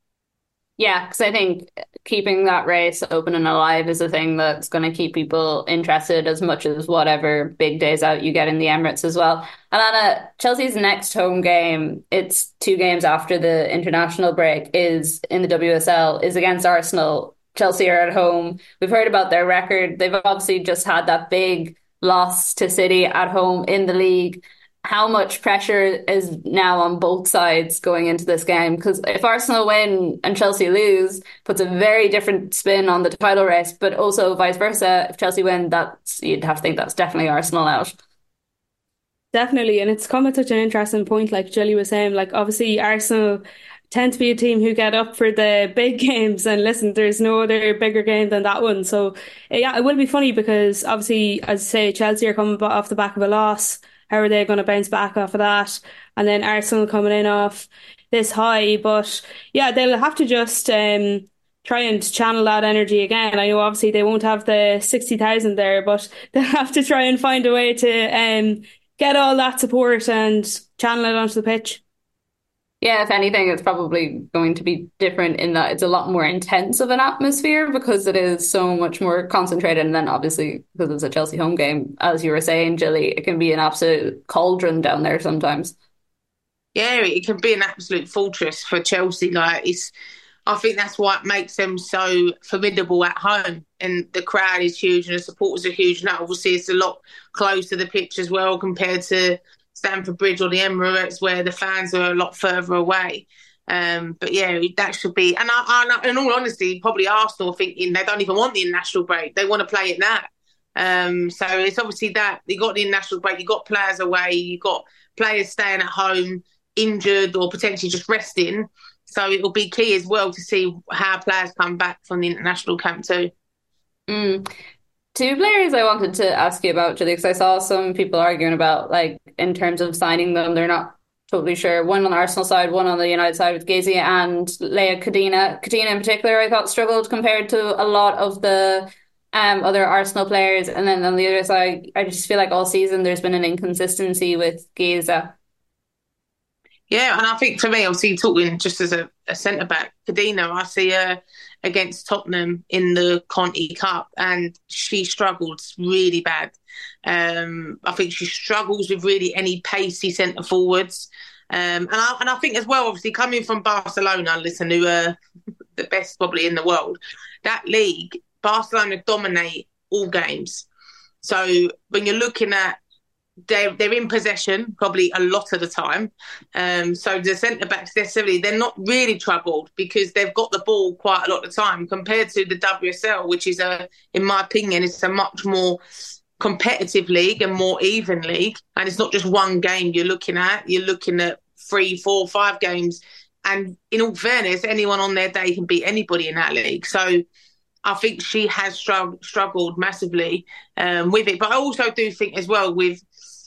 Yeah, because I think keeping that race open and alive is a thing that's going to keep people interested as much as whatever big days out you get in the Emirates as well. And Anna, Chelsea's next home game, it's two games after the international break, is in the W S L, is against Arsenal. Chelsea are at home. We've heard about their record. They've obviously just had that big loss to City at home in the league. How much pressure is now on both sides going into this game? Because if Arsenal win and Chelsea lose, puts a very different spin on the title race, but also vice versa. If Chelsea win, that's, you'd have to think that's definitely Arsenal out. Definitely, and it's come at such an interesting point, like Gilly was saying, like obviously Arsenal tend to be a team who get up for the big games, and listen, there's no other bigger game than that one. So yeah, it will be funny because obviously, as I say, Chelsea are coming off the back of a loss. How are they going to bounce back off of that? And then Arsenal coming in off this high. But yeah, they'll have to just um, try and channel that energy again. I know obviously they won't have the sixty thousand there, but they'll have to try and find a way to um, get all that support and channel it onto the pitch. Yeah, if anything, it's probably going to be different in that it's a lot more intense of an atmosphere because it is so much more concentrated. And then obviously, because it's a Chelsea home game, as you were saying, Gilly, it can be an absolute cauldron down there sometimes. Yeah, it can be an absolute fortress for Chelsea. Like it's, I think that's what makes them so formidable at home. And the crowd is huge and the supporters are huge. And obviously it's a lot closer to the pitch as well compared to Stamford Bridge or the Emirates, where the fans are a lot further away. Um, but yeah, that should be. And I, I, in all honesty, probably Arsenal are thinking they don't even want the international break; they want to play it now. Um, so it's obviously that you got the international break, you got players away, you got players staying at home, injured or potentially just resting. So it will be key as well to see how players come back from the international camp too. Mm. Two players I wanted to ask you about, Gilly, because I saw some people arguing about, like, in terms of signing them, they're not totally sure. One on the Arsenal side, one on the United side with Gazy and Leah Kadina. Kadina in particular, I thought struggled compared to a lot of the um, other Arsenal players. And then on the other side, I just feel like all season there's been an inconsistency with Gaza. Yeah, and I think for me, obviously talking just as a, a centre back, Kadina, I see her against Tottenham in the Conti Cup, and she struggled really bad. Um, I think she struggles with really any pacey centre forwards, um, and I and I think as well, obviously coming from Barcelona, listen, who are the best probably in the world, that league, Barcelona dominate all games. So when you're looking at They're, they're in possession probably a lot of the time. Um, so the centre-backs, necessarily, they're not really troubled because they've got the ball quite a lot of the time compared to the W S L, which is, a, in my opinion, it's a much more competitive league and more even league. And it's not just one game you're looking at. You're looking at three, four, five games. And in all fairness, anyone on their day can beat anybody in that league. So I think she has strugg- struggled massively um, with it. But I also do think as well with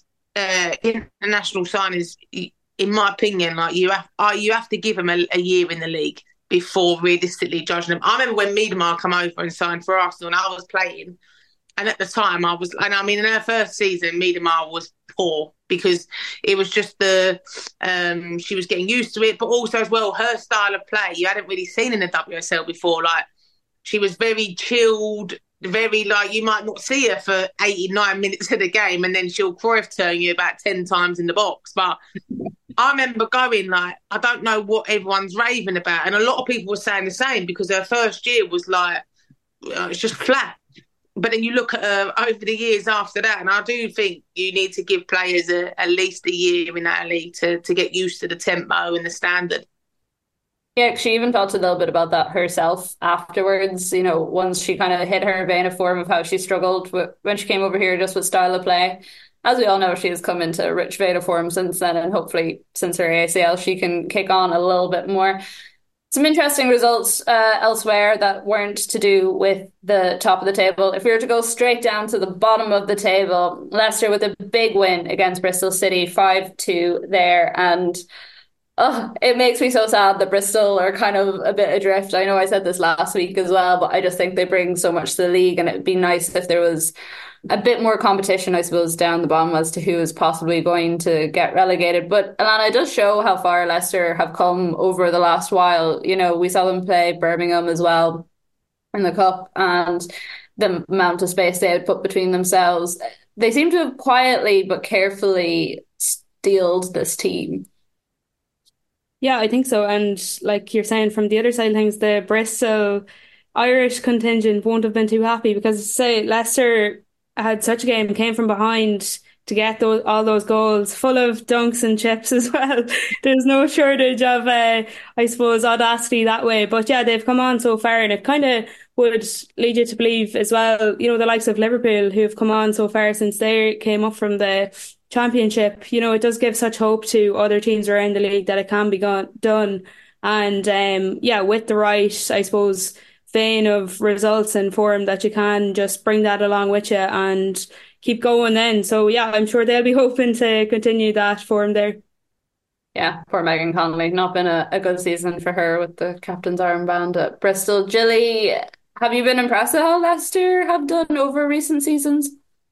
Uh, international signings, in my opinion, like you have, uh, you have to give them a, a year in the league before realistically judging them. I remember when Miedema come over and signed for Arsenal, and I was playing, and at the time I was, and I mean, in her first season, Miedema was poor because it was just the um, she was getting used to it, but also as well her style of play you hadn't really seen in the W S L before. Like she was very chilled. Very like you might not see her for eighty-nine minutes of the game, and then she'll Cruyff turn you about ten times in the box. But I remember going like, I don't know what everyone's raving about, and a lot of people were saying the same because her first year was like uh, it's just flat. But then you look at her over the years after that, and I do think you need to give players a, at least a year in that league to to get used to the tempo and the standard. Yeah, she even talked a little bit about that herself afterwards, you know, once she kind of hit her vein of form of how she struggled with, when she came over here just with style of play. As we all know, she has come into a rich vein of form since then, and hopefully since her A C L she can kick on a little bit more. Some interesting results uh, elsewhere that weren't to do with the top of the table. If we were to go straight down to the bottom of the table, Leicester with a big win against Bristol City, five two there, and oh, it makes me so sad that Bristol are kind of a bit adrift. I know I said this last week as well, but I just think they bring so much to the league, and it'd be nice if there was a bit more competition, I suppose, down the bottom as to who is possibly going to get relegated. But Alana, it does show how far Leicester have come over the last while. You know, we saw them play Birmingham as well in the Cup, and the amount of space they had put between themselves. They seem to have quietly but carefully steeled this team. Yeah, I think so. And like you're saying, from the other side of things, the Bristol Irish contingent won't have been too happy because, say, Leicester had such a game, came from behind to get those, all those goals, full of dunks and chips as well. There's no shortage of, uh, I suppose, audacity that way. But yeah, they've come on so far, and it kind of would lead you to believe as well, you know, the likes of Liverpool who have come on so far since they came up from the Championship, you know, it does give such hope to other teams around the league that it can be gone, done. And um, yeah, with the right, I suppose, vein of results and form, that you can just bring that along with you and keep going then. So yeah, I'm sure they'll be hoping to continue that form there. Yeah, poor Megan Connolly. Not been a, a good season for her with the captain's armband at Bristol. Gilly, have you been impressed with how Leicester have done over recent seasons?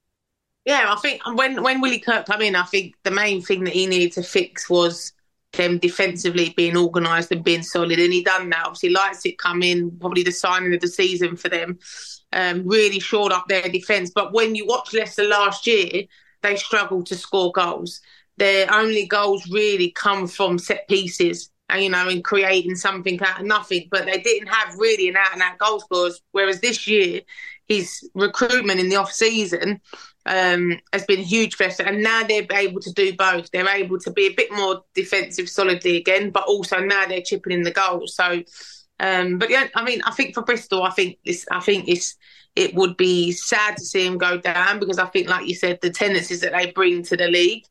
Yeah, I think when, when Willie Kirk came in, I think the main thing that he needed to fix was them defensively being organised and being solid. And he done that. Obviously, Leipzig come in, probably the signing of the season for them, um, really shored up their defence. But when you watch Leicester last year, they struggled to score goals. Their only goals really come from set pieces and, you know, in creating something out of nothing. But they didn't have really an out-and-out goal scorers. Whereas this year, his recruitment in the off-season um, has been huge for us. And now they're able to do both. They're able to be a bit more defensive solidly again, but also now they're chipping in the goals. So, um, but yeah, I mean, I think for Bristol, I think this, I think it's, it would be sad to see them go down because I think, like you said, the tendencies that they bring to the league,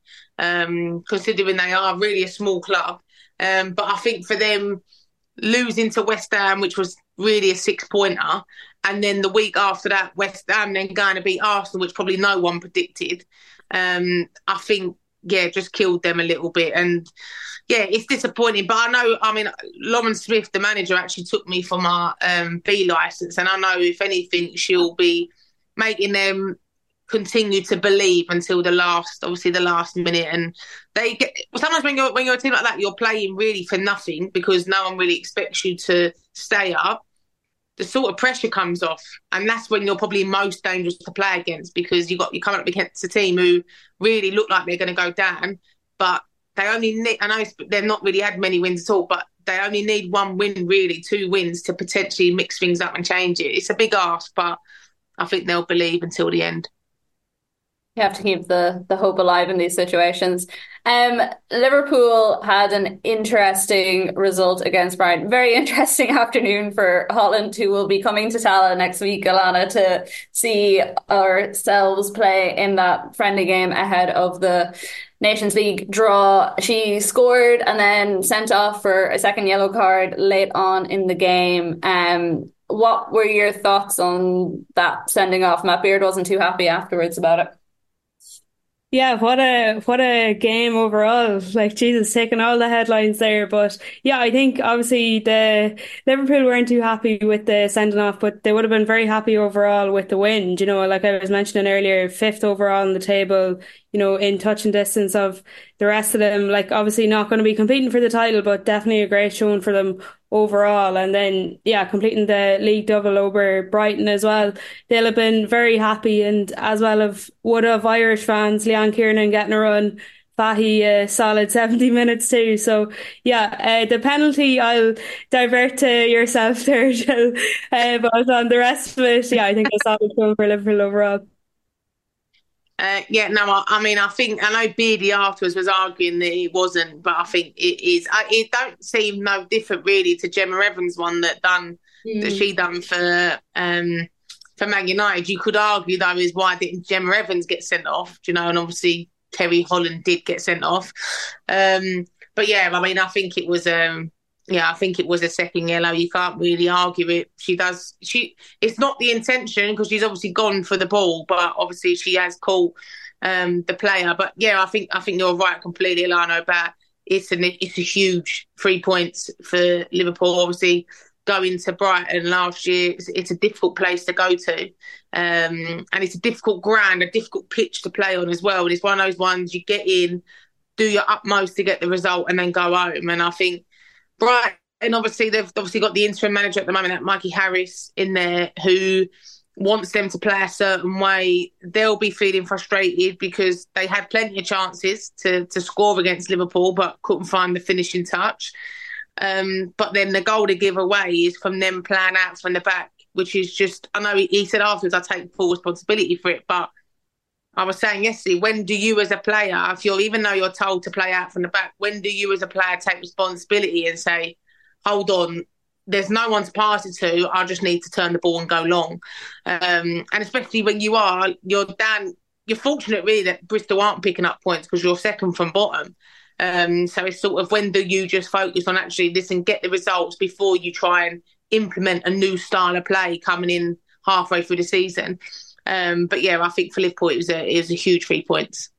um, considering they are really a small club. Um, but I think for them, losing to West Ham, which was really a six-pointer, and then the week after that, West Ham then going to beat Arsenal, which probably no one predicted, um, I think, yeah, just killed them a little bit. And, yeah, it's disappointing. But I know, I mean, Lauren Smith, the manager, actually took me for my um, B licence. And I know, if anything, she'll be making them continue to believe until the last, obviously the last minute. And they get sometimes when you're when you're a team like that, you're playing really for nothing because no one really expects you to stay up. The sort of pressure comes off, and that's when you're probably most dangerous to play against because you got you coming up against a team who really look like they're going to go down, but they only need. I know they've not really had many wins at all, but they only need one win, really, two wins to potentially mix things up and change it. It's a big ask, but I think they'll believe until the end. You have to keep the, the hope alive in these situations. Um, Liverpool had an interesting result against Brighton. Very interesting afternoon for Holland, who will be coming to Tala next week, Alana, to see ourselves play in that friendly game ahead of the Nations League draw. She scored and then sent off for a second yellow card late on in the game. Um, what were your thoughts on that sending off? Matt Beard wasn't too happy afterwards about it. Yeah, what a what a game overall. Like, Jesus, taking all the headlines there. But yeah, I think obviously the Liverpool weren't too happy with the sending off, but they would have been very happy overall with the win. You know, like I was mentioning earlier, fifth overall on the table, you know, in touching distance of the rest of them. Like, obviously not going to be competing for the title, but definitely a great showing for them overall. And then, yeah, completing the league double over Brighton as well. They'll have been very happy, and as well of would have Irish fans, Leanne Kiernan getting a run, Fahy a solid seventy minutes too. So yeah, uh, the penalty, I'll divert to yourself there, Jill. Uh, but on the rest of it, yeah, I think a solid showing for Liverpool overall. Uh, yeah, no, I, I mean, I think, I know Beardy afterwards was arguing that it wasn't, but I think it is. I, it don't seem no different really to Gemma Evans' one that done, mm. that she done for um, for Man United. You could argue though is why didn't Gemma Evans get sent off, you know, and obviously Terry Holland did get sent off. Um, but yeah, I mean, I think it was, um, yeah, I think it was a second yellow. You can't really argue it. She does, she, it's not the intention because she's obviously gone for the ball, but obviously she has caught um, the player. But yeah, I think, I think you're right completely, Alana, about it's an, it's a huge three points for Liverpool. Obviously going to Brighton last year, it's, it's a difficult place to go to. Um, and it's a difficult ground, a difficult pitch to play on as well. And it's one of those ones you get in, do your utmost to get the result and then go home. And I think, Right, and obviously they've obviously got the interim manager at the moment, that Mikey Harris, in there, who wants them to play a certain way. They'll be feeling frustrated because they had plenty of chances to to score against Liverpool, but couldn't find the finishing touch. Um, but then the goal they give away is from them playing out from the back, which is just, I know he, he said afterwards, I take full responsibility for it, but I was saying yesterday, when do you as a player, if you're, even though you're told to play out from the back, when do you as a player take responsibility and say, hold on, there's no one to pass it to, I just need to turn the ball and go long. Um, and especially when you are, you're down, you're fortunate really that Bristol aren't picking up points because you're second from bottom. Um, so it's sort of, when do you just focus on actually this and get the results before you try and implement a new style of play coming in halfway through the season. Um, but yeah, I think for Liverpool it was a, it was a huge three points.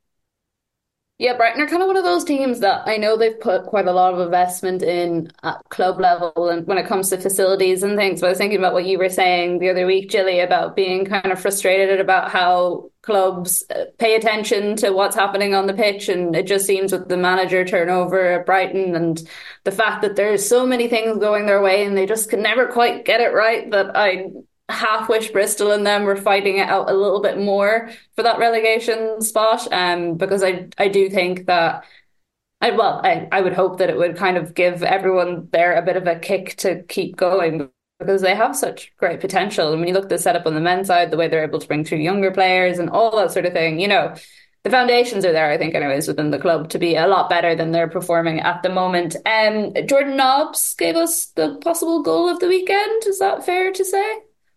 Yeah, Brighton are kind of one of those teams that I know they've put quite a lot of investment in at club level and when it comes to facilities and things. But I was thinking about what you were saying the other week, Jilly, about being kind of frustrated about how clubs pay attention to what's happening on the pitch. And it just seems with the manager turnover at Brighton and the fact that there's so many things going their way and they just can never quite get it right, that I half wish Bristol and them were fighting it out a little bit more for that relegation spot, um, because I I do think that I well I, I would hope that it would kind of give everyone there a bit of a kick to keep going because they have such great potential. And when you look at the setup on the men's side, the way they're able to bring through younger players and all that sort of thing, you know, the foundations are there, I think, anyways, within the club to be a lot better than they're performing at the moment. Um, Jordan Nobbs gave us the possible goal of the weekend. Is that fair to say?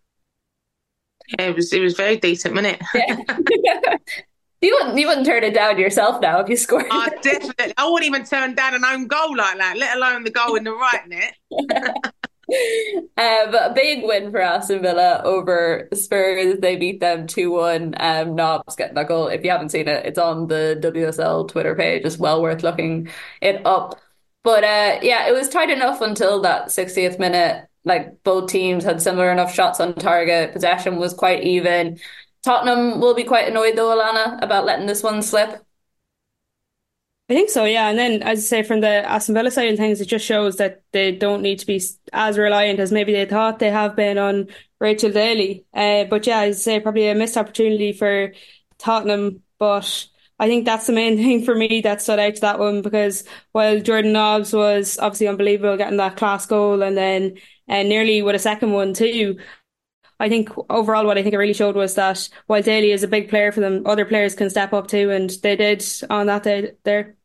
Yeah, it was it was very decent, wasn't it? Yeah. you wouldn't you wouldn't turn it down yourself now if you scored. Oh, definitely. I wouldn't even turn down an own goal like that, let alone the goal in the right net. uh, but a big win for Aston Villa over Spurs. They beat them two one. Um, Nobbs getting that goal. If you haven't seen it, it's on the W S L Twitter page. It's well worth looking it up. But uh, yeah, it was tight enough until that sixtieth minute. Like, both teams had similar enough shots on target. Possession was quite even. Tottenham will be quite annoyed though, Alana, about letting this one slip. I think so, yeah. And then, as I say, from the Aston Villa side of things, it just shows that they don't need to be as reliant as maybe they thought they have been on Rachel Daly. Uh, but yeah, as I say, probably a missed opportunity for Tottenham. But I think that's the main thing for me that stood out to that one, because while Jordan Nobbs was obviously unbelievable getting that class goal and then uh, nearly with a second one too, I think overall what I think it really showed was that while Daly is a big player for them, other players can step up too, and they did on that day there.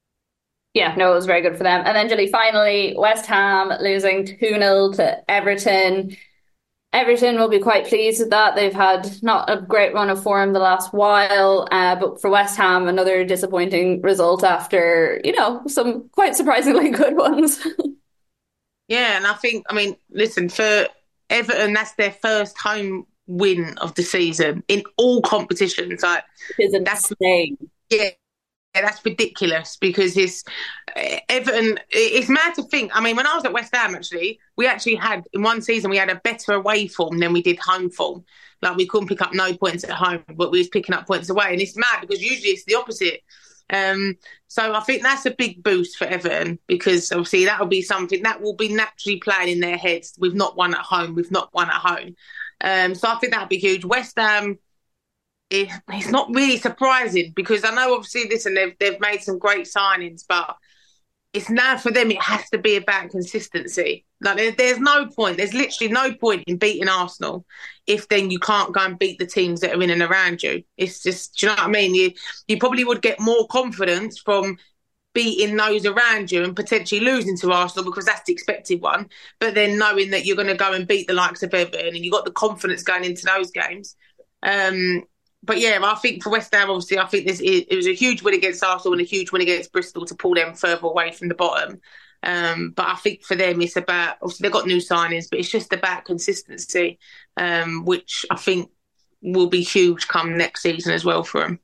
Yeah, no, it was very good for them. And then, Julie, finally, West Ham losing two nil to Everton. Everton will be quite pleased with that. They've had not a great run of form the last while, uh, but for West Ham, another disappointing result after, you know, some quite surprisingly good ones. Yeah, and I think, I mean, listen, for Everton, that's their first home win of the season in all competitions. Like, it's insane. Yeah, yeah, that's ridiculous, because it's Everton. It's mad to think. I mean, when I was at West Ham, actually, we actually had in one season we had a better away form than we did home form. Like, we couldn't pick up no points at home, but we was picking up points away, and it's mad because usually it's the opposite. Um, so I think that's a big boost for Everton, because obviously that will be something that will be naturally playing in their heads. We've not won at home. We've not won at home. Um, so I think that'd be huge. West Ham, it, it's not really surprising, because I know obviously listen, they've they've made some great signings, but it's now for them. It has to be about consistency. Like there, there's no point. There's literally no point in beating Arsenal if then you can't go and beat the teams that are in and around you. It's just, do you know what I mean? You you probably would get more confidence from beating those around you and potentially losing to Arsenal, because that's the expected one. But then knowing that you're going to go and beat the likes of Everton and you've got the confidence going into those games. Um, but yeah, I think for West Ham, obviously, I think this it, it was a huge win against Arsenal and a huge win against Bristol to pull them further away from the bottom. Um, but I think for them, it's about, obviously they've got new signings, but it's just about consistency, um, which I think will be huge come next season as well for them.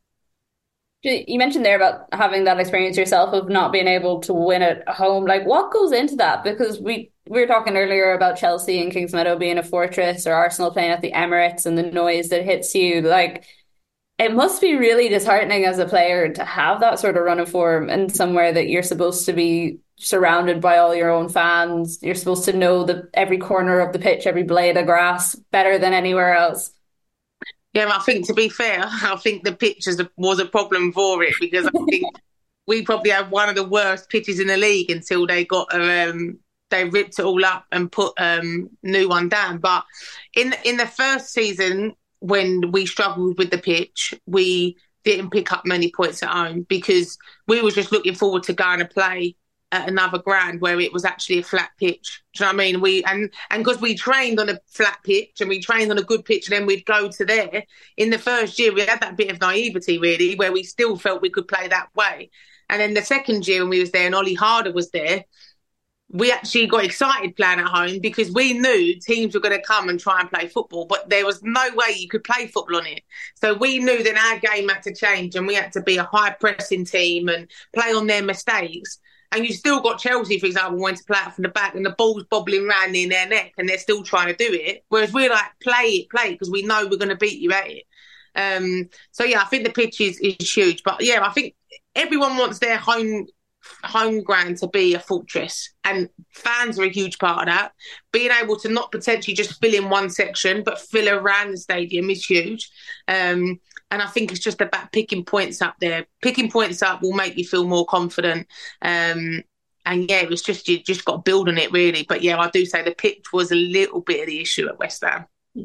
You mentioned there about having that experience yourself of not being able to win at home. Like, what goes into that? Because we, we were talking earlier about Chelsea and Kingsmeadow being a fortress, or Arsenal playing at the Emirates, and the noise that hits you. Like, it must be really disheartening as a player to have that sort of run of form in somewhere that you're supposed to be surrounded by all your own fans. You're supposed to know the every corner of the pitch, every blade of grass better than anywhere else. Yeah, I think, to be fair, I think the pitch was a problem for it, because I think we probably had one of the worst pitches in the league until they got um, they ripped it all up and put um, new one down. But in in the first season, when we struggled with the pitch, we didn't pick up many points at home, because we were just looking forward to going to play at another ground where it was actually a flat pitch. Do you know what I mean? We and and because we trained on a flat pitch and we trained on a good pitch, and then we'd go to there. In the first year, we had that bit of naivety, really, where we still felt we could play that way. And then the second year when we was there and Ollie Harder was there, we actually got excited playing at home, because we knew teams were going to come and try and play football, but there was no way you could play football on it. So we knew that our game had to change, and we had to be a high-pressing team and play on their mistakes. And you still got Chelsea, for example, wanting to play out from the back and the ball's bobbling around in their neck and they're still trying to do it. Whereas we're like, play it, play it, because we know we're going to beat you at it. Um, so, yeah, I think the pitch is, is huge. But, yeah, I think everyone wants their home home ground to be a fortress, and fans are a huge part of that. Being able to not potentially just fill in one section but fill around the stadium is huge. Um, and I think it's just about picking points up there. Picking points up will make you feel more confident. Um, and yeah, it was just, you just got to build on it, really. But yeah, I do say the pitch was a little bit of the issue at West Ham.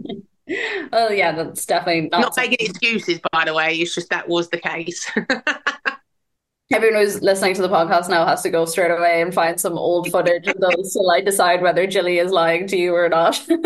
Well, yeah, that's definitely not, not making excuses, by the way. It's just that was the case. Everyone who's listening to the podcast now has to go straight away and find some old footage of those till I decide whether Gilly is lying to you or not. um,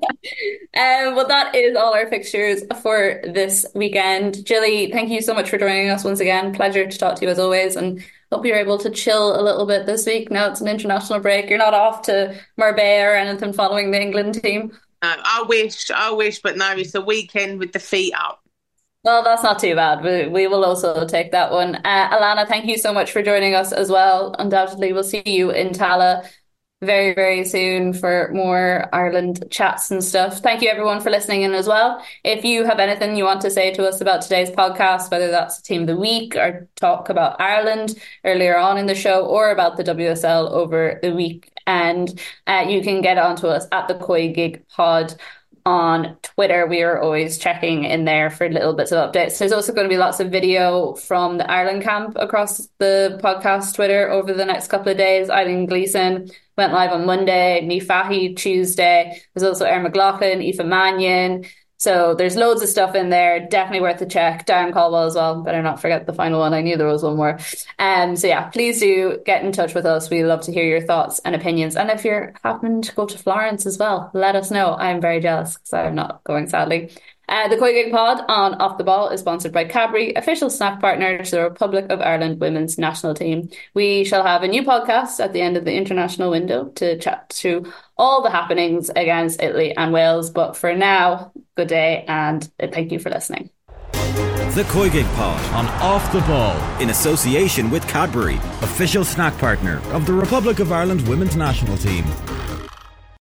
well, that is all our fixtures for this weekend. Gilly, thank you so much for joining us once again. Pleasure to talk to you as always, and hope you're able to chill a little bit this week. Now it's an international break. You're not off to Marbella or anything following the England team. No, I wish, I wish, but no, it's a weekend with the feet up. Well, that's not too bad. We, we will also take that one. Uh, Alana, thank you so much for joining us as well. Undoubtedly, we'll see you in Tala very, very soon for more Ireland chats and stuff. Thank you everyone for listening in as well. If you have anything you want to say to us about today's podcast, whether that's Team of the Week or talk about Ireland earlier on in the show or about the W S L over the weekend, uh, you can get onto us at the Koi Gig Pod on Twitter. We are always checking in there for little bits of updates. There's also going to be lots of video from the Ireland camp across the podcast Twitter over the next couple of days. Eileen Gleeson went live on Monday, Niamh Fahey Tuesday. There's also Erin McLaughlin, Aoife Mannion. So there's loads of stuff in there. Definitely worth a check. Darren Caldwell as well. Better not forget the final one. I knew there was one more. Um, so yeah, please do get in touch with us. We love to hear your thoughts and opinions. And if you're happening to go to Florence as well, let us know. I'm very jealous because I'm not going, sadly. Uh, the Koi Gig Pod on Off the Ball is sponsored by Cadbury, official snack partner to the Republic of Ireland women's national team. We shall have a new podcast at the end of the international window to chat through all the happenings against Italy and Wales. But for now, good day and thank you for listening. The Koi Gig Pod on Off the Ball in association with Cadbury, official snack partner of the Republic of Ireland women's national team.